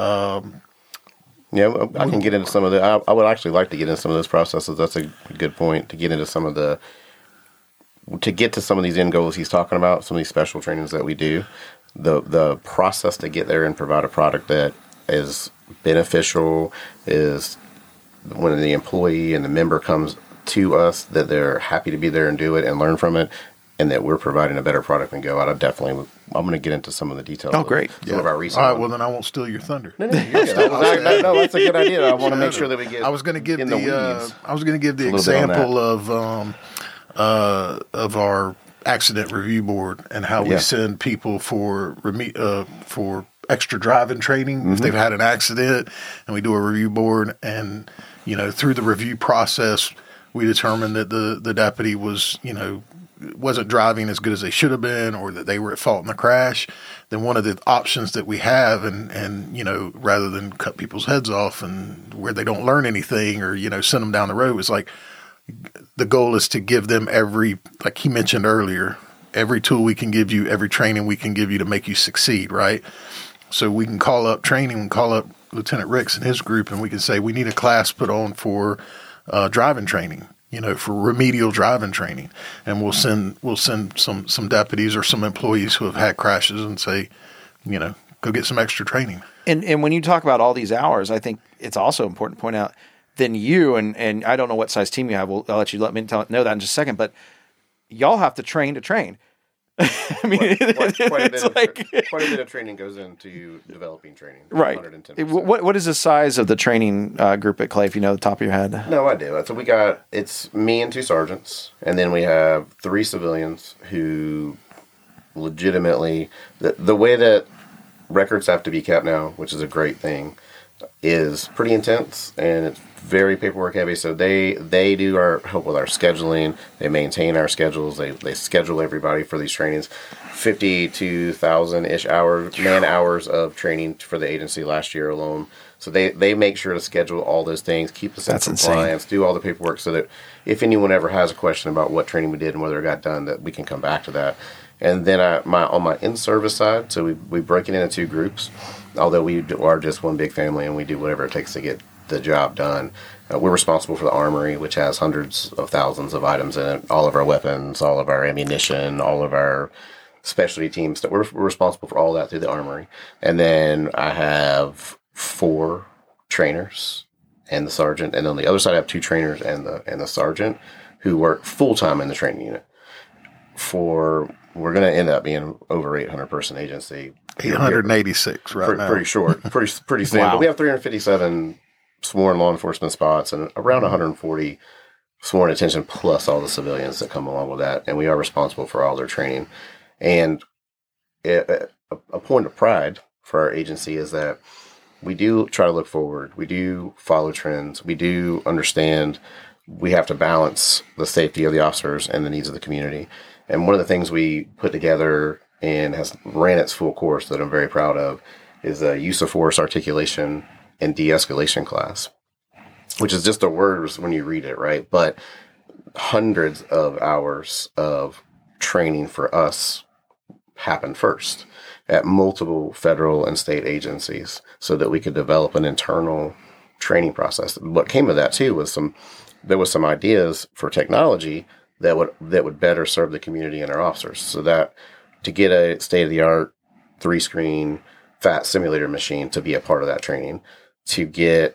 I can get into some of the. I would actually like to get into some of those processes. That's a good point to get into some of the. To get to some of these end goals he's talking about, some of these special trainings that we do, the process to get there and provide a product that is beneficial is when the employee and the member comes to us that they're happy to be there and do it and learn from it, and that we're providing a better product and go out. I'm going to get into some of the details. Oh, great. Some of our recent. All right, well, then I won't steal your thunder. No, you're good. No, that's a good idea. I want to make sure that we get. I was going to give the example of our accident review board and how we send people for extra driving training if they've had an accident, and we do a review board, and through the review process we determined that the deputy was wasn't driving as good as they should have been, or that they were at fault in the crash. Then one of the options that we have, and rather than cut people's heads off and where they don't learn anything or send them down the road, is like the goal is to give them like he mentioned earlier, every tool we can give you, every training we can give you to make you succeed, right? So we can call up training, we can call up Lieutenant Ricks and his group, and we can say we need a class put on for driving training. For remedial driving training, and we'll send some deputies or some employees who have had crashes and say, go get some extra training. And when you talk about all these hours, I think it's also important to point out then you and I don't know what size team you have. I'll let you know that in just a second, but y'all have to train to train. I mean, quite a bit of training goes into developing training. Right. What is the size of the training group at Clay, if you know the top of your head? No, I do. So it's me and 2 sergeants, and then we have 3 civilians who legitimately, the way that records have to be kept now, which is a great thing, is pretty intense and it's very paperwork heavy. So they do help with our scheduling. They maintain our schedules. They schedule everybody for these trainings. 52,000-ish man hours of training for the agency last year alone. So they make sure to schedule all those things, keep us in compliance, do all the paperwork so that if anyone ever has a question about what training we did and whether it got done, that we can come back to that. And then on my in-service side, so we break it into two groups, although we are just one big family and we do whatever it takes to get the job done. We're responsible for the armory, which has hundreds of thousands of items in it, all of our weapons, all of our ammunition, all of our specialty teams. We're responsible for all that through the armory. And then I have 4 trainers and the sergeant. And on the other side, I have 2 trainers and the sergeant who work full-time in the training unit. We're going to end up being over 800 person agency. 886 right now. Pretty short, pretty soon. Wow. But we have 357 sworn law enforcement spots and around 140 sworn detention plus all the civilians that come along with that. And we are responsible for all their training. And a point of pride for our agency is that we do try to look forward. We do follow trends. We do understand we have to balance the safety of the officers and the needs of the community. And one of the things we put together and has ran its full course that I'm very proud of is a use of force articulation and de-escalation class, which is just the words when you read it, right? But hundreds of hours of training for us happened first at multiple federal and state agencies so that we could develop an internal training process. What came of that too was there was some ideas for technology that would better serve the community and our officers. So that to get a state-of-the-art 3-screen FAT simulator machine to be a part of that training, to get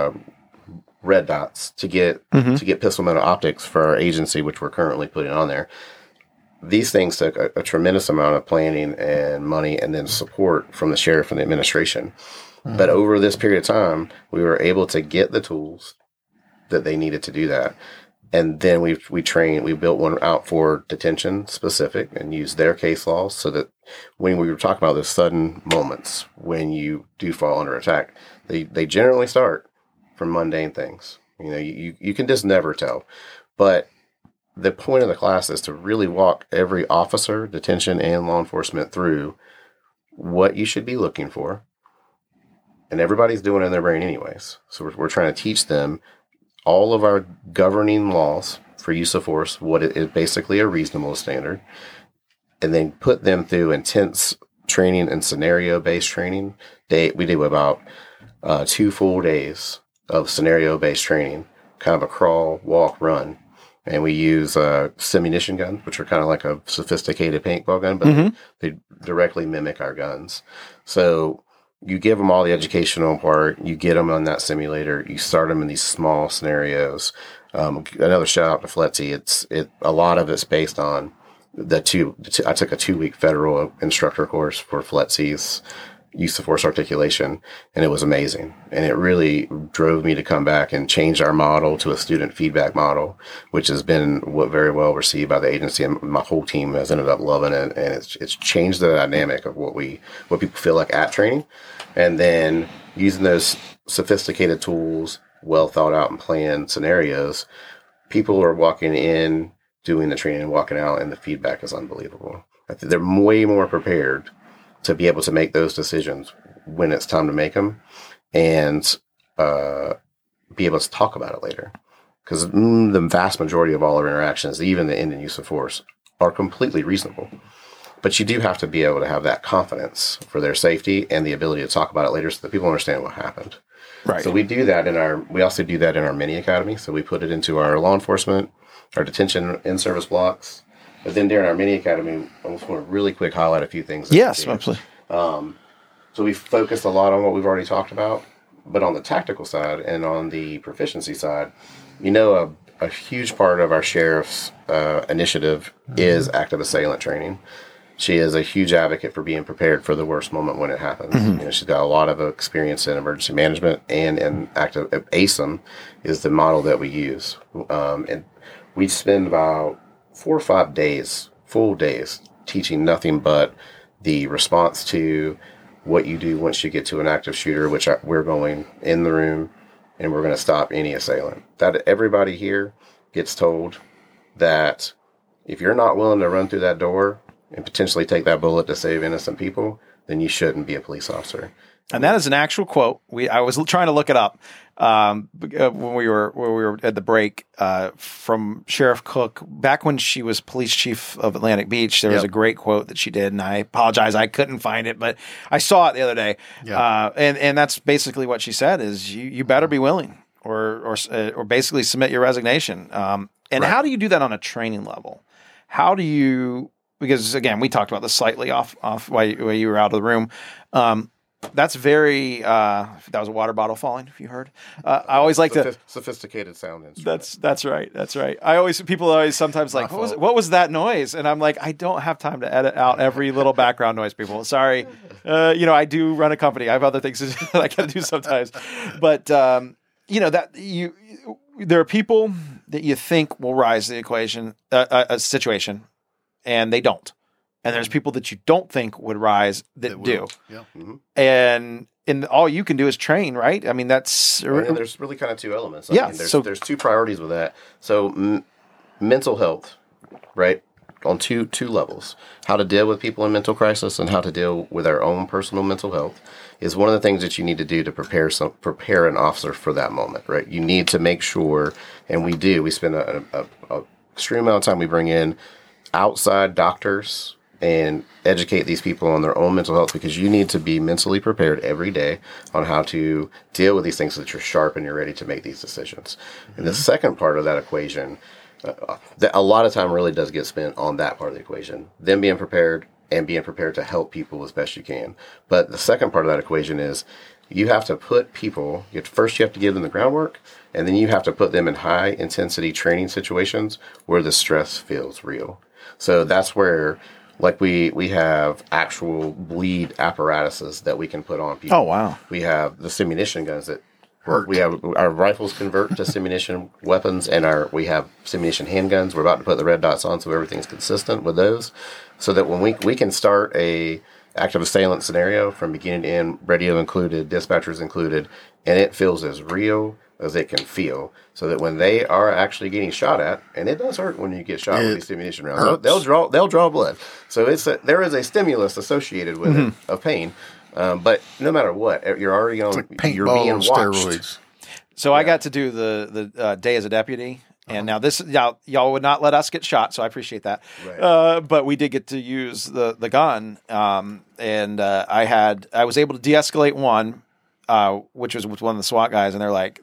red dots, to get pistol metal optics for our agency, which we're currently putting on there. These things took a tremendous amount of planning and money and then support from the sheriff and the administration. Mm-hmm. But over this period of time, we were able to get the tools that they needed to do that. And then we built one out for detention specific and used their case laws so that when we were talking about those sudden moments when you do fall under attack, they generally start from mundane things. You know, you can just never tell. But the point of the class is to really walk every officer, detention, and law enforcement through what you should be looking for. And everybody's doing it in their brain anyways. So we're trying to teach them all of our governing laws for use of force, what is basically a reasonable standard, and then put them through intense training and scenario-based training. We do about 2 full days of scenario-based training, kind of a crawl, walk, run. And we use simunition guns, which are kind of like a sophisticated paintball gun, but they directly mimic our guns. So you give them all the educational part, you get them on that simulator, you start them in these small scenarios. Another shout out to FLETC. A lot of it's based on I took a 2-week federal instructor course for FLETC's use of force articulation, and it was amazing. And it really drove me to come back and change our model to a student feedback model, which has been very well received by the agency, and my whole team has ended up loving it. And it's changed the dynamic of what people feel like at training. And then using those sophisticated tools, well thought out and planned scenarios, people are walking in, doing the training and walking out, and the feedback is unbelievable. I think they're way more prepared to be able to make those decisions when it's time to make them, and be able to talk about it later. Because the vast majority of all our interactions, even the end and use of force, are completely reasonable. But you do have to be able to have that confidence for their safety and the ability to talk about it later so that people understand what happened. Right. So we do that we also do that in our mini academy. So we put it into our law enforcement, our detention in-service blocks. But then during our mini academy, I just want to really quick highlight a few things. Yes, absolutely. So we focused a lot on what we've already talked about, but on the tactical side and on the proficiency side, a huge part of our sheriff's initiative is active assailant training. She is a huge advocate for being prepared for the worst moment when it happens. Mm-hmm. She's got a lot of experience in emergency management, and in active ASEM is the model that we use. And we spend about 4 or 5 days, full days, teaching nothing but the response to what you do once you get to an active shooter, which we're going in the room and we're going to stop any assailant. That everybody here gets told that if you're not willing to run through that door and potentially take that bullet to save innocent people, then you shouldn't be a police officer. And that is an actual quote. I was trying to look it up when we were at the break from Sheriff Cook back when she was police chief of Atlantic Beach. There was a great quote that she did, and I apologize I couldn't find it, but I saw it the other day. And that's basically what she said: is you better be willing, or basically submit your resignation. And how do you do that on a training level? How do you? Because again, we talked about this slightly off while you were out of the room. That's very. That was a water bottle falling. If you heard, I always like to sophisticated sound instrument. That's right. People always sometimes like, what was that noise? And I'm like, I don't have time to edit out every little background noise. People, sorry. I do run a company. I have other things that I got to do sometimes. But there are people that you think will rise to the equation, a situation, and they don't. And there's people that you don't think would rise that do. Yeah. Mm-hmm. And all you can do is train, right? I mean, that's... And there's really kind of two elements. I mean, there's two priorities with that. So mental health, right? On two levels. How to deal with people in mental crisis and how to deal with our own personal mental health is one of the things that you need to do to prepare an officer for that moment, right? You need to make sure, and we spend a extreme amount of time, we bring in outside doctors and educate these people on their own mental health, because you need to be mentally prepared every day on how to deal with these things so that you're sharp and you're ready to make these decisions. Mm-hmm. And the second part of that equation, that a lot of time really does get spent on that part of the equation, them being prepared and being prepared to help people as best you can. But the second part of that equation is you have to put people, first you have to give them the groundwork, and then you have to put them in high intensity training situations where the stress feels real. So that's where, like, we have actual bleed apparatuses that we can put on people. Oh, wow. We have the simunition guns that work. We have our rifles convert to simunition weapons, and we have simunition handguns. We're about to put the red dots on so everything's consistent with those, so that when we can start a active assailant scenario from beginning to end, radio included, dispatchers included, and it feels as real as it can feel, so that when they are actually getting shot at, and it does hurt when you get shot with these ammunition rounds, they'll draw blood. So there is a stimulus associated with it of pain, but no matter what, you're already on. It's like you're being watched. steroids. So I got to do the day as a deputy. And now y'all would not let us get shot, so I appreciate that. Right. But we did get to use the gun, and I was able to de-escalate one, which was with one of the SWAT guys, and they're like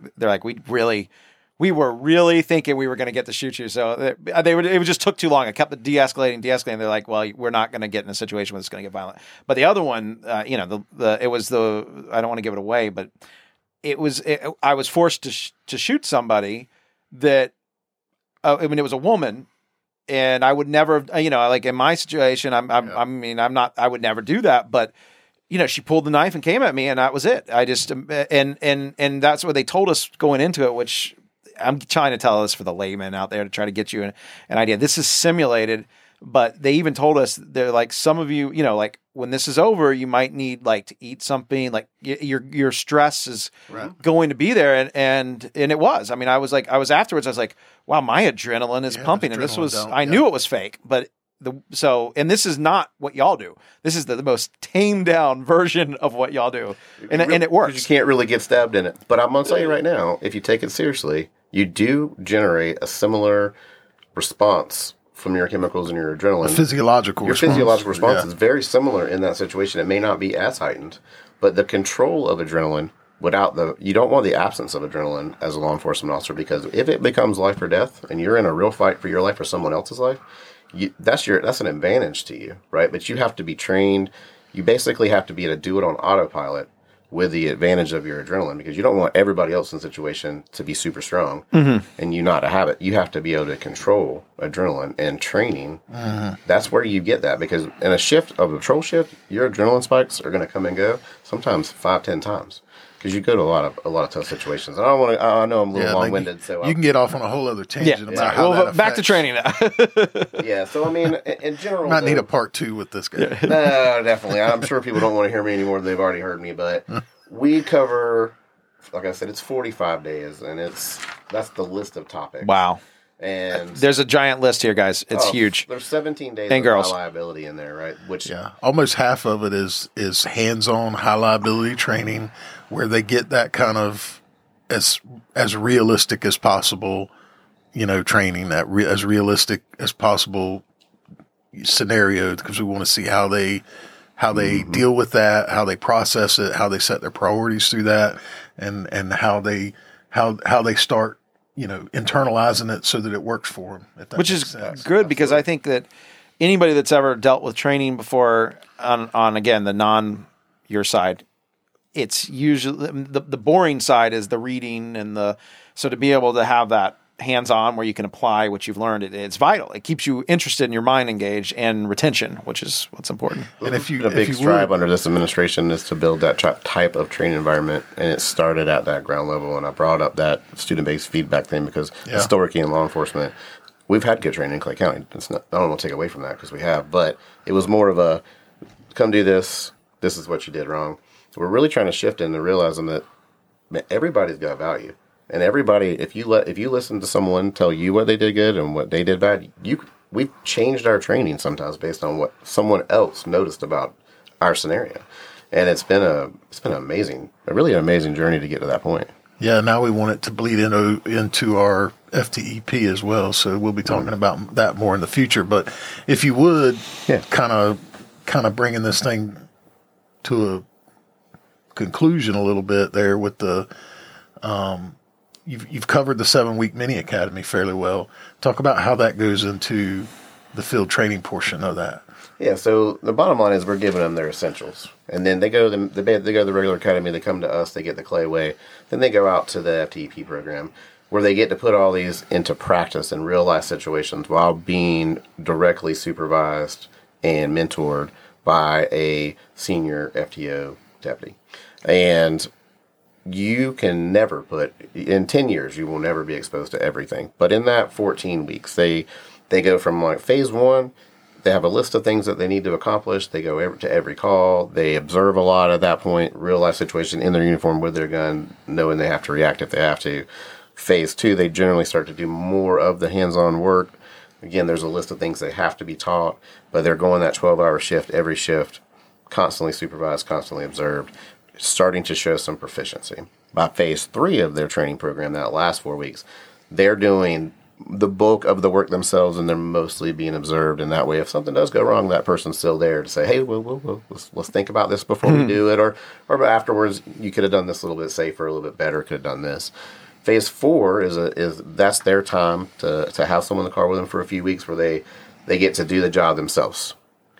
we were really thinking we were going to get to shoot you, so it just took too long. I kept de-escalating. They're like, well, we're not going to get in a situation where it's going to get violent. But the other one, it was I don't want to give it away, but I was forced to shoot somebody that. I mean, it was a woman, and I would never, like in my situation, I would never do that. But, she pulled the knife and came at me, and that was it. I just, and that's what they told us going into it, which I'm trying to tell this for the layman out there to try to get you an idea. This is simulated, but they even told us, they're like, some of you, like when this is over, you might need like to eat something, like your stress is going to be there. And it was, I mean, I was afterwards, I was like, wow, my adrenaline is pumping. And this was, I knew it was fake, but and this is not what y'all do. This is the most tamed down version of what y'all do. And it works. You can't really get stabbed in it. But I'm going to tell you right now, if you take it seriously, you do generate a similar response from your chemicals and your adrenaline. Physiological response is very similar in that situation. It may not be as heightened, but the control of adrenaline you don't want the absence of adrenaline as a law enforcement officer, because if it becomes life or death and you're in a real fight for your life or someone else's life, that's an advantage to you, right? But you have to be trained. You basically have to be able to do it on autopilot with the advantage of your adrenaline, because you don't want everybody else in the situation to be super strong and you not to have it. You have to be able to control adrenaline, and training. That's where you get that, because in a patrol shift, your adrenaline spikes are going to come and go sometimes 5-10 times. because you go to a lot of tough situations. I don't want to. I know I'm a little long-winded, so you can get off on a whole other tangent about how that back to affects. training now. yeah. So I mean, in general, Might need a part 2 with this guy. No, definitely. I'm sure people don't want to hear me anymore than they've already heard me, but we cover, like I said, it's 45 days, and that's the list of topics. Wow. And There's a giant list here, guys. It's huge. There's 17 days And of girls. high liability in there, right? Which Almost half of it is hands-on high liability training, where they get that kind of as realistic as possible, training, that as realistic as possible scenario, because we want to see how they deal with that, how they process it, how they set their priorities through that, and how they start internalizing it so that it works for them. If that Which makes is sense. good, because I think that anybody that's ever dealt with training before on again, the your side, it's usually the boring side is the reading so to be able to have that hands-on where you can apply what you've learned, it's vital. It keeps you interested in your mind engaged and retention, which is what's important. And if you a big strive under this administration is to build that type of training environment, and it started at that ground level. And I brought up that student-based feedback thing because historically in law enforcement, we've had good training in Clay County. I don't want to take away from that because we have, but it was more of a come do this. This is what you did wrong. We're really trying to shift into realizing that everybody's got value. And everybody, if you listen to someone tell you what they did good and what they did bad, we've changed our training sometimes based on what someone else noticed about our scenario, and it's been a really amazing journey to get to that point. Yeah, now we want it to bleed into our FTEP as well. So we'll be talking about that more in the future. But if you would, kind of bringing this thing to a conclusion a little bit there with the. You've covered the 7-week mini academy fairly well. Talk about how that goes into the field training portion of that. Yeah, so the bottom line is we're giving them their essentials, and then they go to the regular academy. They come to us. They get the Clay Way. Then they go out to the FTEP program, where they get to put all these into practice in real life situations while being directly supervised and mentored by a senior FTO deputy, and you can never in 10 years, you will never be exposed to everything. But in that 14 weeks, they go from like phase 1, they have a list of things that they need to accomplish. They go to every call. They observe a lot at that point, real life situation in their uniform with their gun, knowing they have to react if they have to. Phase 2, they generally start to do more of the hands-on work. Again, there's a list of things they have to be taught, but they're going that 12-hour shift, every shift, constantly supervised, constantly observed, starting to show some proficiency. By phase 3 of their training program, that last 4 weeks, they're doing the bulk of the work themselves, and they're mostly being observed. And that way, if something does go wrong, that person's still there to say, "Hey, let's think about this before we do it," or afterwards, you could have done this a little bit safer, a little bit better, could have done this. Phase 4 is that's their time to have someone in the car with them for a few weeks, where they get to do the job themselves.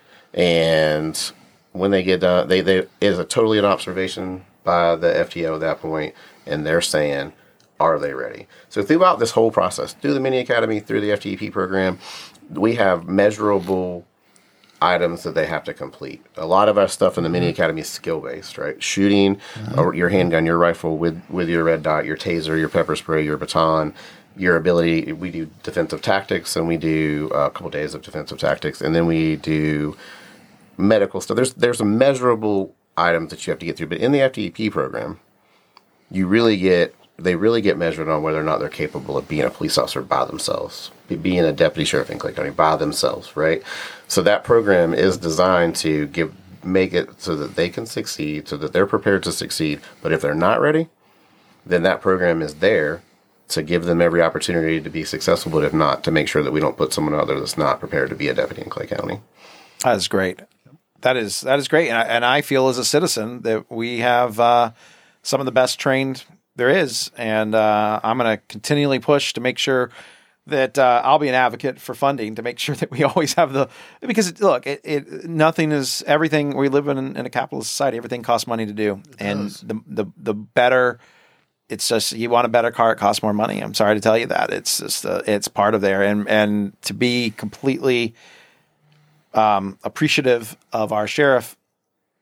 And when they get done, it is totally an observation by the FTO at that point, and they're saying, are they ready? So throughout this whole process, through the mini academy, through the FTEP program, we have measurable items that they have to complete. A lot of our stuff in the mini academy is skill-based, right? Shooting your handgun, your rifle with your red dot, your taser, your pepper spray, your baton, your ability. We do defensive tactics, and we do a couple days of defensive tactics, and then we do medical stuff. There's some measurable items that you have to get through, but in the FTEP program, they really get measured on whether or not they're capable of being a police officer by themselves, being a deputy sheriff in Clay County by themselves, right? So that program is designed to make it so that they can succeed, so that they're prepared to succeed. But if they're not ready, then that program is there to give them every opportunity to be successful, but if not, to make sure that we don't put someone out there that's not prepared to be a deputy in Clay County. That's great. That is great, and I feel as a citizen that we have some of the best trained there is, and I'm going to continually push to make sure that I'll be an advocate for funding to make sure that we always have because look, nothing is everything. We live in a capitalist society. Everything costs money to do, and the better. It's just you want a better car, it costs more money. I'm sorry to tell you that. It's just it's part of there, and to be completely appreciative of our sheriff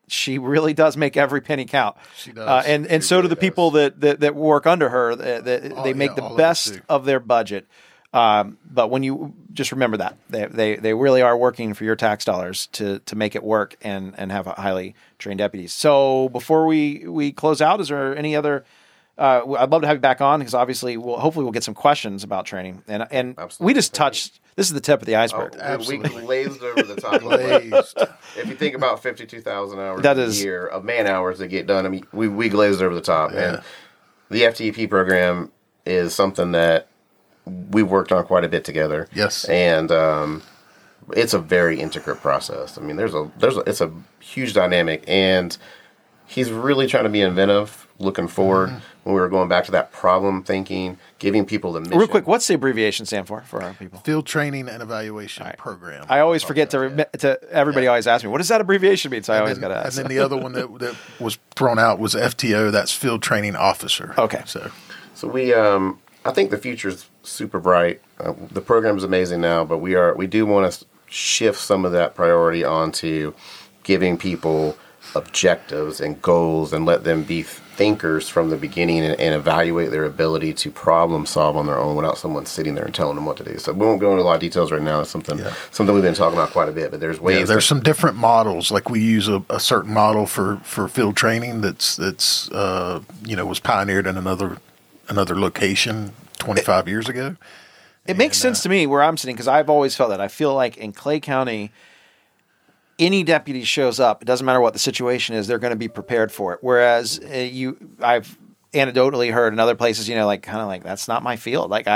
she really does make every penny count. She does. And She so do really the people that work under her. They make the all of us best do. of their budget. But when you just remember that they really are working for your tax dollars to make it work and have highly trained deputies. So before we close out, is there any other? I'd love to have you back on because obviously hopefully we'll get some questions about training and Absolutely. we just touched. This is the tip of the iceberg. We glazed over the top. Glazed. If you think about 52,000 hours That a is- year of man hours that get done, I mean, we glazed over the top. Yeah. And the FTEP program is something that we've worked on quite a bit together. Yes. And it's a very intricate process. I mean, it's a huge dynamic, and he's really trying to be inventive, looking forward. When we were going back to that problem thinking, giving people the mission. Real quick, what's the abbreviation stand for our people? Field Training and Evaluation Program. I always forget to everybody always asks me, what does that abbreviation mean? So I always got to And ask. then the other one that was thrown out was FTO. That's Field Training Officer. Okay. So we, I think the future's super bright. The program's amazing now, but we do want to shift some of that priority onto giving people objectives and goals and let them be thinkers from the beginning and evaluate their ability to problem solve on their own without someone sitting there and telling them what to do. So we won't go into a lot of details right now. It's something we've been talking about quite a bit, but there's ways. Yeah, there's some different models. Like we use a certain model for field training that's was pioneered in another location 25 years ago. It makes sense to me where I'm sitting because I've always felt that. I feel like in Clay County, any deputy shows up, it doesn't matter what the situation is, they're going to be prepared for it. Whereas I've anecdotally heard in other places, like kind of like that's not my field. Like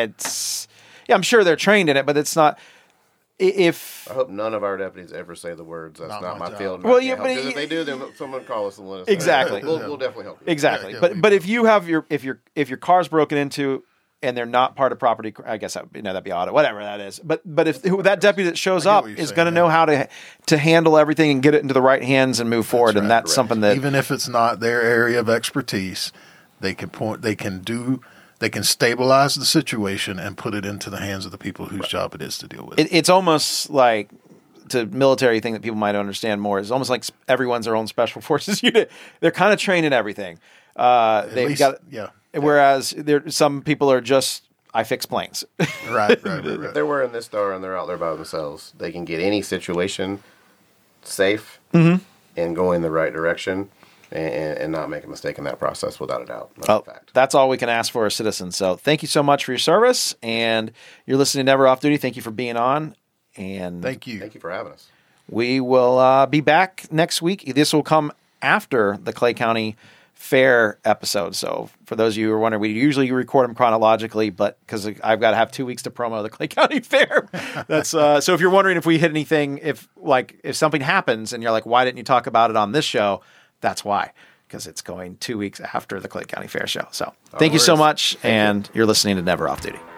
I'm sure they're trained in it, but it's not. I hope none of our deputies ever say the words, "That's not my job." field." Well, Because but if they do, then someone call us and let us know. Exactly. We'll definitely help you. Exactly. Yeah, but if you have if your car's broken into and they're not part of property, I guess that'd be auto, whatever that is. But if that deputy that shows up what you're is saying, going to know how to handle everything and get it into the right hands and move forward, and that's correct. something that Even if it's not their area of expertise, they can stabilize the situation and put it into the hands of the people whose job it is to deal with it. it's almost like to military thing that people might understand more. It's almost like everyone's their own special forces unit. They're kind of trained in everything. They've least- got yeah. Whereas some people are just I fix planes. Right. If they're wearing this star and they're out there by themselves, they can get any situation safe and go in the right direction and not make a mistake in that process without a doubt. That's a fact. That's all we can ask for as citizens. So thank you so much for your service, and you're listening to Never Off Duty. Thank you for being on, and Thank you. Thank you for having us. we will be back next week. This will come after the Clay County Fair episode. So for those of you who are wondering, we usually record them chronologically, but because I've got to have 2 weeks to promo the Clay County Fair. That's so if you're wondering if we hit anything, if something happens and you're like, why didn't you talk about it on this show? That's why, because it's going 2 weeks after the Clay County Fair show. So thank you so much, and you're listening to Never Off Duty.